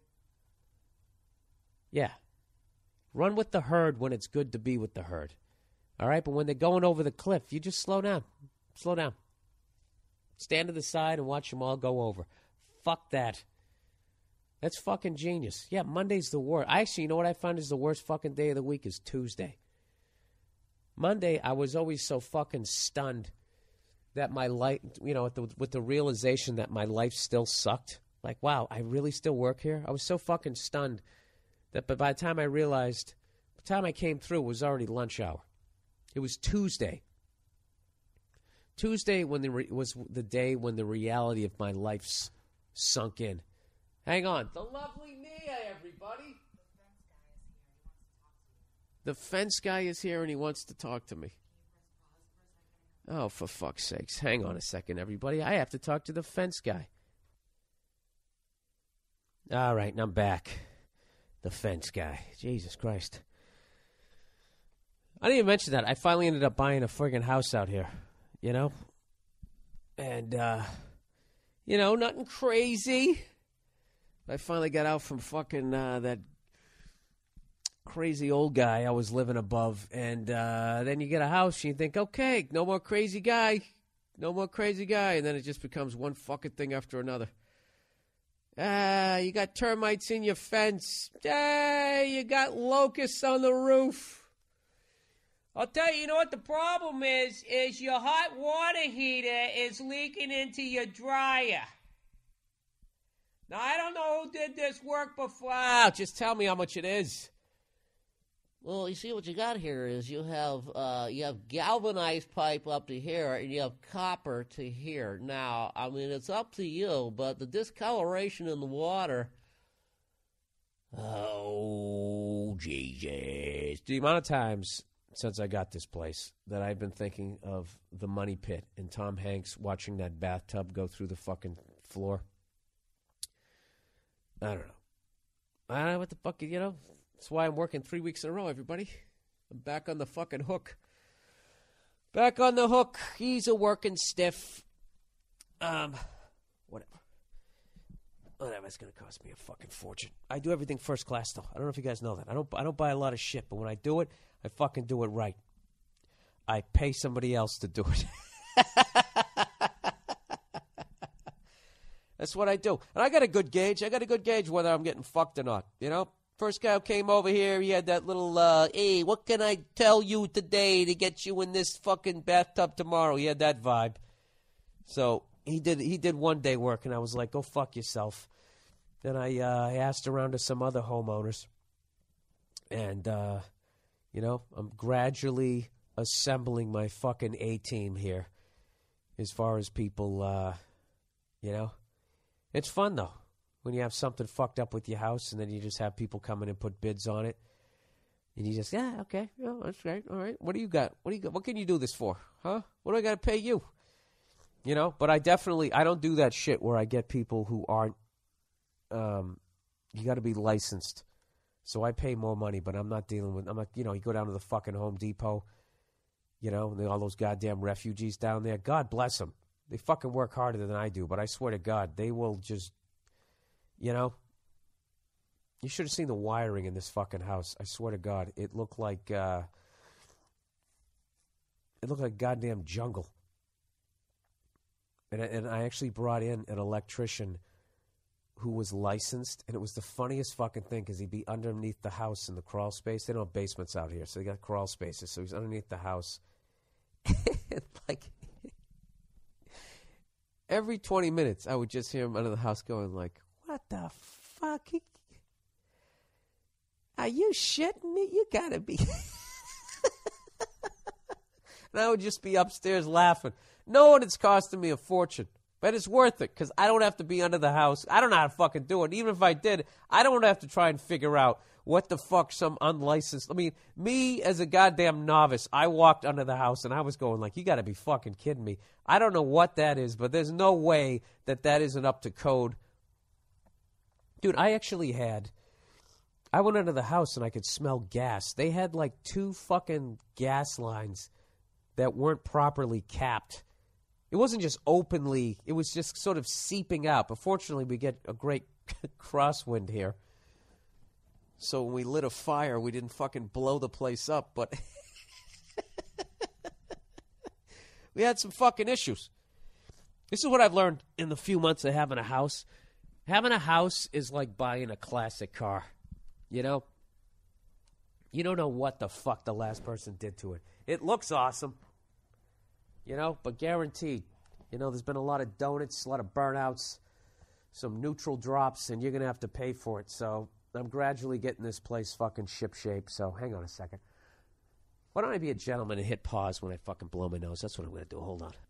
Yeah. Run with the herd when it's good to be with the herd. All right? But when they're going over the cliff, you just slow down. Slow down. Stand to the side and watch them all go over. Fuck that. That's fucking genius. Yeah, Monday's the worst. Actually, you know what I find is the worst fucking day of the week is Tuesday. Monday, I was always so fucking stunned that my life, with the realization that my life still sucked. Like, wow, I really still work here? I was so fucking stunned that by the time I realized, by the time I came through, it was already lunch hour. It was Tuesday. Tuesday was the day when the reality of my life sunk in. Hang on. The lovely Mia, everybody. The fence guy is here and he wants to talk to me. Oh, for fuck's sakes. Hang on a second, everybody. I have to talk to the fence guy. All right, and I'm back. The fence guy. Jesus Christ. I didn't even mention that. I finally ended up buying a friggin' house out here, you know? And, nothing crazy. I finally got out from fucking that crazy old guy I was living above. And then you get a house and you think, okay, no more crazy guy. No more crazy guy. And then it just becomes one fucking thing after another. You got termites in your fence. You got locusts on the roof. I'll tell you, you know what the problem is your hot water heater is leaking into your dryer. Now, I don't know who did this work before. Just tell me how much it is. Well, you see what you got here is you have galvanized pipe up to here and you have copper to here. Now, I mean, it's up to you, but the discoloration in the water. Oh, Jesus. The amount of times since I got this place that I've been thinking of the Money Pit and Tom Hanks watching that bathtub go through the fucking floor. I don't know. I don't know what the fuck, That's why I'm working 3 weeks in a row, everybody. I'm back on the fucking hook. Back on the hook. He's a working stiff. Whatever. It's going to cost me a fucking fortune. I do everything first class, though. I don't know if you guys know that. I don't buy a lot of shit, but when I do it, I fucking do it right. I pay somebody else to do it. That's what I do. And I got a good gauge. I got a good gauge whether I'm getting fucked or not, First guy who came over here, he had that little, hey, what can I tell you today to get you in this fucking bathtub tomorrow? He had that vibe. So he did one day work, and I was like, go fuck yourself. Then I asked around to some other homeowners. And, I'm gradually assembling my fucking A-team here as far as people, It's fun, though. When you have something fucked up with your house and then you just have people come in and put bids on it. And you just, yeah, okay, yeah, that's great, all right. What do you got? What can you do this for? Huh? What do I got to pay you? But I don't do that shit where I get people who aren't, you got to be licensed. So I pay more money, but I'm not, you go down to the fucking Home Depot, and all those goddamn refugees down there. God bless them. They fucking work harder than I do, but I swear to God, they will just, you should have seen the wiring in this fucking house. I swear to God, it looked like goddamn jungle. And I actually brought in an electrician who was licensed, and it was the funniest fucking thing because he'd be underneath the house in the crawl space. They don't have basements out here, so they got crawl spaces. So he's underneath the house. Like, every 20 minutes, I would just hear him under the house going like, what the fuck? Are you shitting me? You gotta be. And I would just be upstairs laughing. Knowing it's costing me a fortune. But it's worth it because I don't have to be under the house. I don't know how to fucking do it. Even if I did, I don't have to try and figure out what the fuck some unlicensed. I mean, me as a goddamn novice, I walked under the house and I was going like, you got to be fucking kidding me. I don't know what that is, but there's no way that isn't up to code. Dude, I went under the house and I could smell gas. They had like 2 fucking gas lines that weren't properly capped. It wasn't just openly. It was just sort of seeping out. But fortunately, we get a great crosswind here. So when we lit a fire, we didn't fucking blow the place up. But we had some fucking issues. This is what I've learned in the few months of having a house. Having a house is like buying a classic car. You know? You don't know what the fuck the last person did to it. It looks awesome. You know, but guaranteed. You know, there's been a lot of donuts, a lot of burnouts, some neutral drops, and you're going to have to pay for it. So I'm gradually getting this place fucking ship-shape. So hang on a second. Why don't I be a gentleman and hit pause when I fucking blow my nose? That's what I'm going to do. Hold on.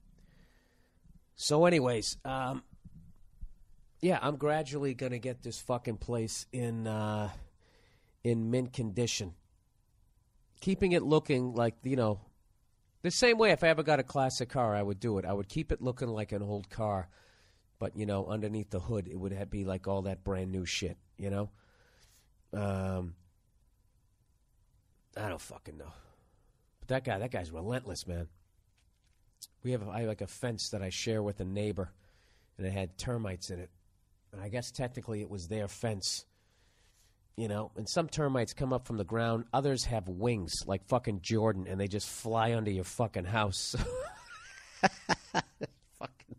So anyways, yeah, I'm gradually going to get this fucking place in mint condition. Keeping it looking like, you know, the same way if I ever got a classic car, I would do it. I would keep it looking like an old car, but, you know, underneath the hood, it would be like all that brand new shit, you know? I don't fucking know. But that guy's relentless, man. I have like a fence that I share with a neighbor, and it had termites in it. And I guess technically it was their fence. You know, and some termites come up from the ground. Others have wings, like fucking Jordan, and they just fly under your fucking house. Fucking.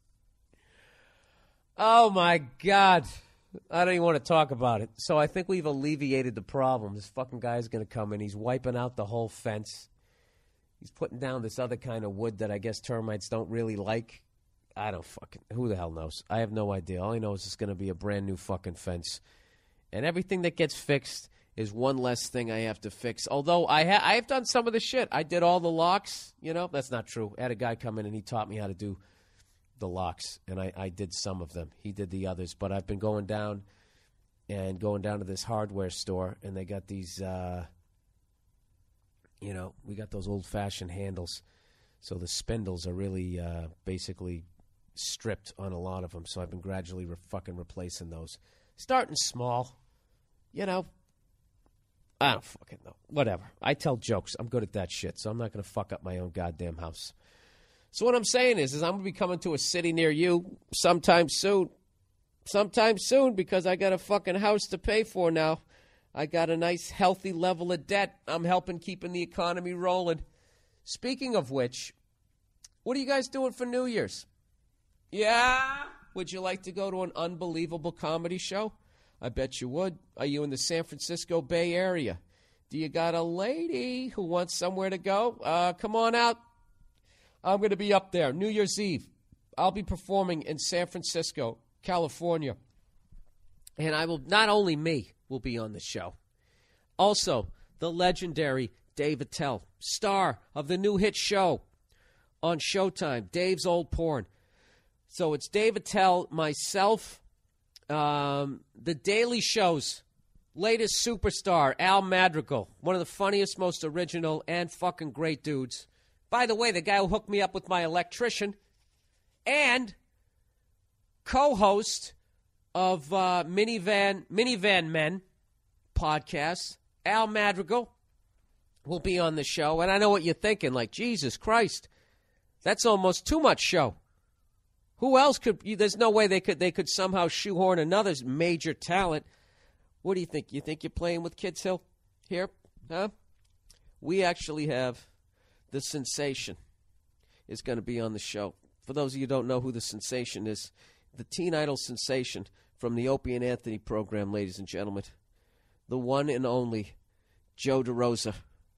Oh, my God. I don't even want to talk about it. So I think we've alleviated the problem. This fucking guy's going to come in. He's wiping out the whole fence. He's putting down this other kind of wood that I guess termites don't really like. I don't fucking... Who the hell knows? I have no idea. All I know is it's going to be a brand new fucking fence. And everything that gets fixed is one less thing I have to fix. Although I have done some of the shit. I did all the locks, you know. That's not true. I had a guy come in and he taught me how to do the locks. And I did some of them. He did the others. But I've been going down to this hardware store. And they got these, you know, we got those old-fashioned handles. So the spindles are really basically stripped on a lot of them. So I've been gradually fucking replacing those. Starting small. You know, I don't fucking know. Whatever. I tell jokes. I'm good at that shit, so I'm not going to fuck up my own goddamn house. So what I'm saying is I'm going to be coming to a city near you sometime soon. Sometime soon, because I got a fucking house to pay for now. I got a nice, healthy level of debt. I'm helping keeping the economy rolling. Speaking of which, what are you guys doing for New Year's? Yeah? Would you like to go to an unbelievable comedy show? I bet you would. Are you in the San Francisco Bay Area? Do you got a lady who wants somewhere to go? Come on out. I'm going to be up there New Year's Eve. I'll be performing in San Francisco, California. And I will, not only me will be on the show. Also, the legendary Dave Attell, star of the new hit show on Showtime, Dave's Old Porn. So it's Dave Attell, myself, The Daily Show's latest superstar, Al Madrigal, one of the funniest, most original, and fucking great dudes. By the way, the guy who hooked me up with my electrician, and co-host of Minivan Men podcast, Al Madrigal, will be on the show. And I know what you're thinking, like, Jesus Christ, that's almost too much show. Who else could? There's no way they could somehow shoehorn another major talent. What do you think? You think you're playing with Kids Hill here? Huh? We actually have the Sensation is going to be on the show. For those of you who don't know who the Sensation is, the teen idol sensation from the Opie and Anthony program, ladies and gentlemen. The one and only Joe DeRosa.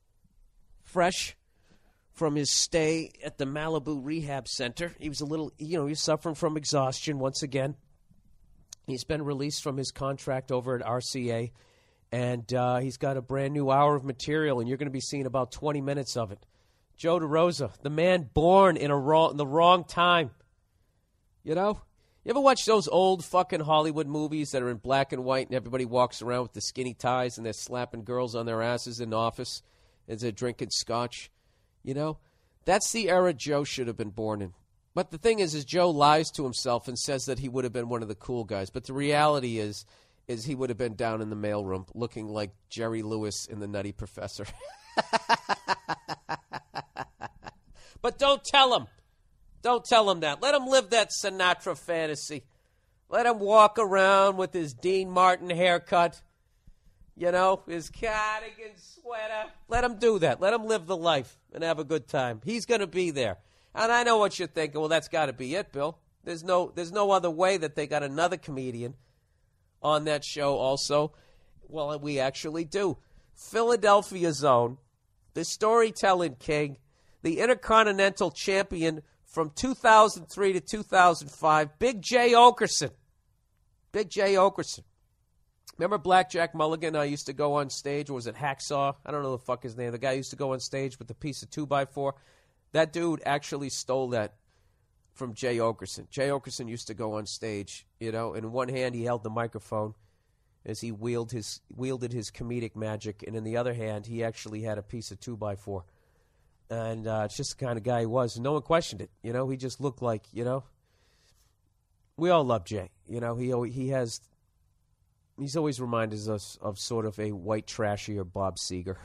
Fresh from his stay at the Malibu Rehab Center. He was he was suffering from exhaustion once again. He's been released from his contract over at RCA, and he's got a brand new hour of material, and you're going to be seeing about 20 minutes of it. Joe DeRosa, the man born in the wrong time. You know? You ever watch those old fucking Hollywood movies that are in black and white, and everybody walks around with the skinny ties, and they're slapping girls on their asses in the office as they're drinking scotch? You know, that's the era Joe should have been born in. But the thing is Joe lies to himself and says that he would have been one of the cool guys. But the reality is he would have been down in the mailroom looking like Jerry Lewis in The Nutty Professor. But don't tell him. Don't tell him that. Let him live that Sinatra fantasy. Let him walk around with his Dean Martin haircut, you know, his cardigan sweater. Let him do that. Let him live the life and have a good time. He's going to be there. And I know what you're thinking. Well, that's got to be it, Bill. There's no other way that they got another comedian on that show also. Well, we actually do. Philadelphia Zone, the storytelling king, the Intercontinental Champion from 2003 to 2005, Big Jay Okerson. Big Jay Okerson. Remember Blackjack Mulligan? I used to go on stage, or was it Hacksaw? I don't know the fuck his name. The guy used to go on stage with the piece of 2x4. That dude actually stole that from Jay Okerson. Jay Okerson used to go on stage, you know, and in one hand he held the microphone as he wielded his comedic magic, and in the other hand he actually had a piece of 2x4. And it's just the kind of guy he was. No one questioned it. You know, he just looked like, you know. We all love Jay. You know, he's always reminded us of sort of a white, trashier Bob Seger.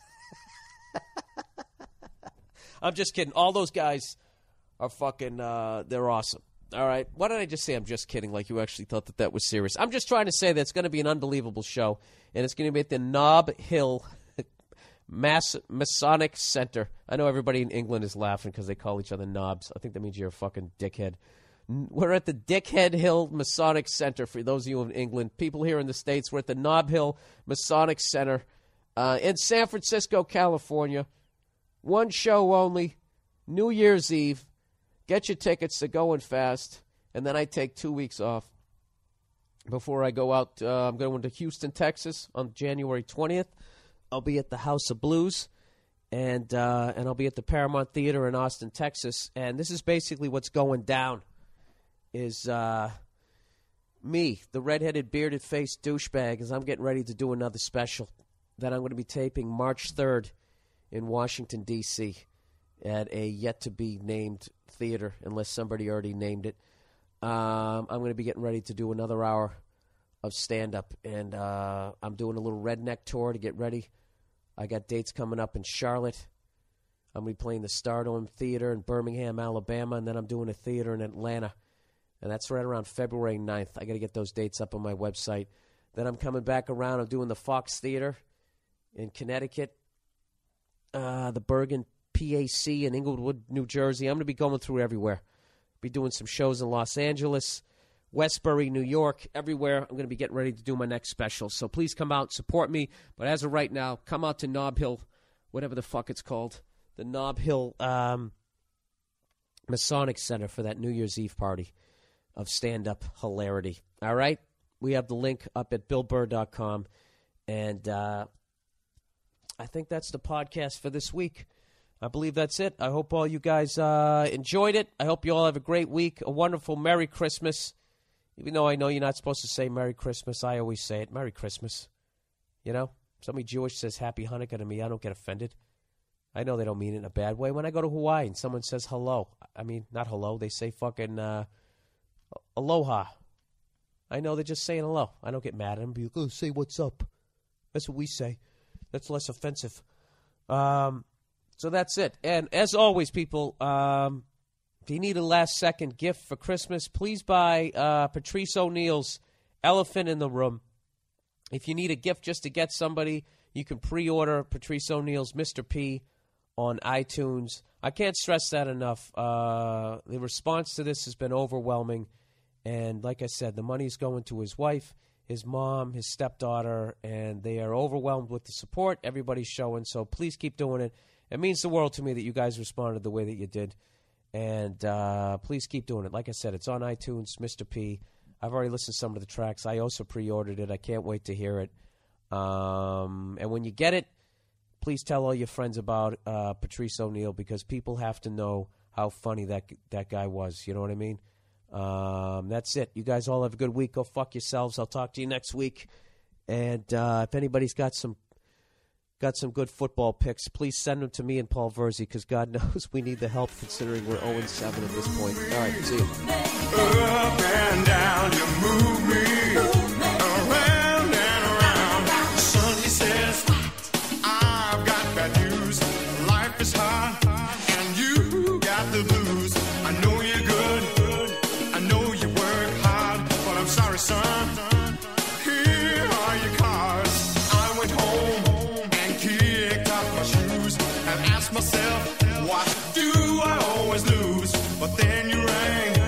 I'm just kidding. All those guys are fucking, they're awesome. All right. Why did I just say I'm just kidding like you actually thought that was serious? I'm just trying to say that it's going to be an unbelievable show, and it's going to be at the Nob Hill Masonic Center. I know everybody in England is laughing because they call each other knobs. I think that means you're a fucking dickhead. We're at the Dickhead Hill Masonic Center for those of you in England. People here in the States, we're at the Nob Hill Masonic Center in San Francisco, California. One show only, New Year's Eve. Get your tickets. They're going fast. And then I take 2 weeks off before I go out. I'm going to Houston, Texas on January 20th. I'll be at the House of Blues, and I'll be at the Paramount Theater in Austin, Texas. And this is basically what's going down is me, the redheaded, bearded-faced douchebag, as I'm getting ready to do another special that I'm going to be taping March 3rd in Washington, D.C. at a yet-to-be-named theater, unless somebody already named it. I'm going to be getting ready to do another hour of stand-up, and I'm doing a little redneck tour to get ready. I got dates coming up in Charlotte. I'm going to be playing the Stardome Theater in Birmingham, Alabama, and then I'm doing a theater in Atlanta. And that's right around February 9th. I got to get those dates up on my website. Then I'm coming back around. I'm doing the Fox Theater in Connecticut, the Bergen PAC in Inglewood, New Jersey. I'm going to be going through everywhere. Be doing some shows in Los Angeles, Westbury, New York, everywhere. I'm going to be getting ready to do my next special. So please come out, support me. But as of right now, come out to Nob Hill, whatever the fuck it's called, the Nob Hill Masonic Center for that New Year's Eve party of stand-up hilarity. All right? We have the link up at BillBurr.com. And I think that's the podcast for this week. I believe that's it. I hope all you guys enjoyed it. I hope you all have a great week, a wonderful Merry Christmas. Even though I know you're not supposed to say Merry Christmas, I always say it. Merry Christmas. You know? Somebody Jewish says Happy Hanukkah to me, I don't get offended. I know they don't mean it in a bad way. When I go to Hawaii and someone says hello, I mean, not hello, they say fucking aloha. I know they're just saying hello. I don't get mad at them. Be like, oh, say what's up. That's what we say. That's less offensive. So that's it. And as always, people, if you need a last-second gift for Christmas, please buy Patrice O'Neal's Elephant in the Room. If you need a gift just to get somebody, you can pre-order Patrice O'Neal's Mr. P on iTunes. I can't stress that enough. The response to this has been overwhelming. And like I said, the money's going to his wife, his mom, his stepdaughter, and they are overwhelmed with the support everybody's showing. So please keep doing it. It means the world to me that you guys responded the way that you did. And please keep doing it. Like I said, it's on iTunes, Mr. P. I've already listened to some of the tracks. I also pre-ordered it. I can't wait to hear it. And when you get it, please tell all your friends about Patrice O'Neal, because people have to know how funny that guy was. You know what I mean? That's it. You guys all have a good week. Go fuck yourselves. I'll talk to you next week. And if anybody's got some good football picks, please send them to me and Paul Verzi, because God knows we need the help considering we're 0-7 at this point. All right, see you. Up and down, you move me. Around and around. Sonny says, I've got bad news. Life is hard, and you got the blues. I know ask myself, why do I always lose? But then you rang.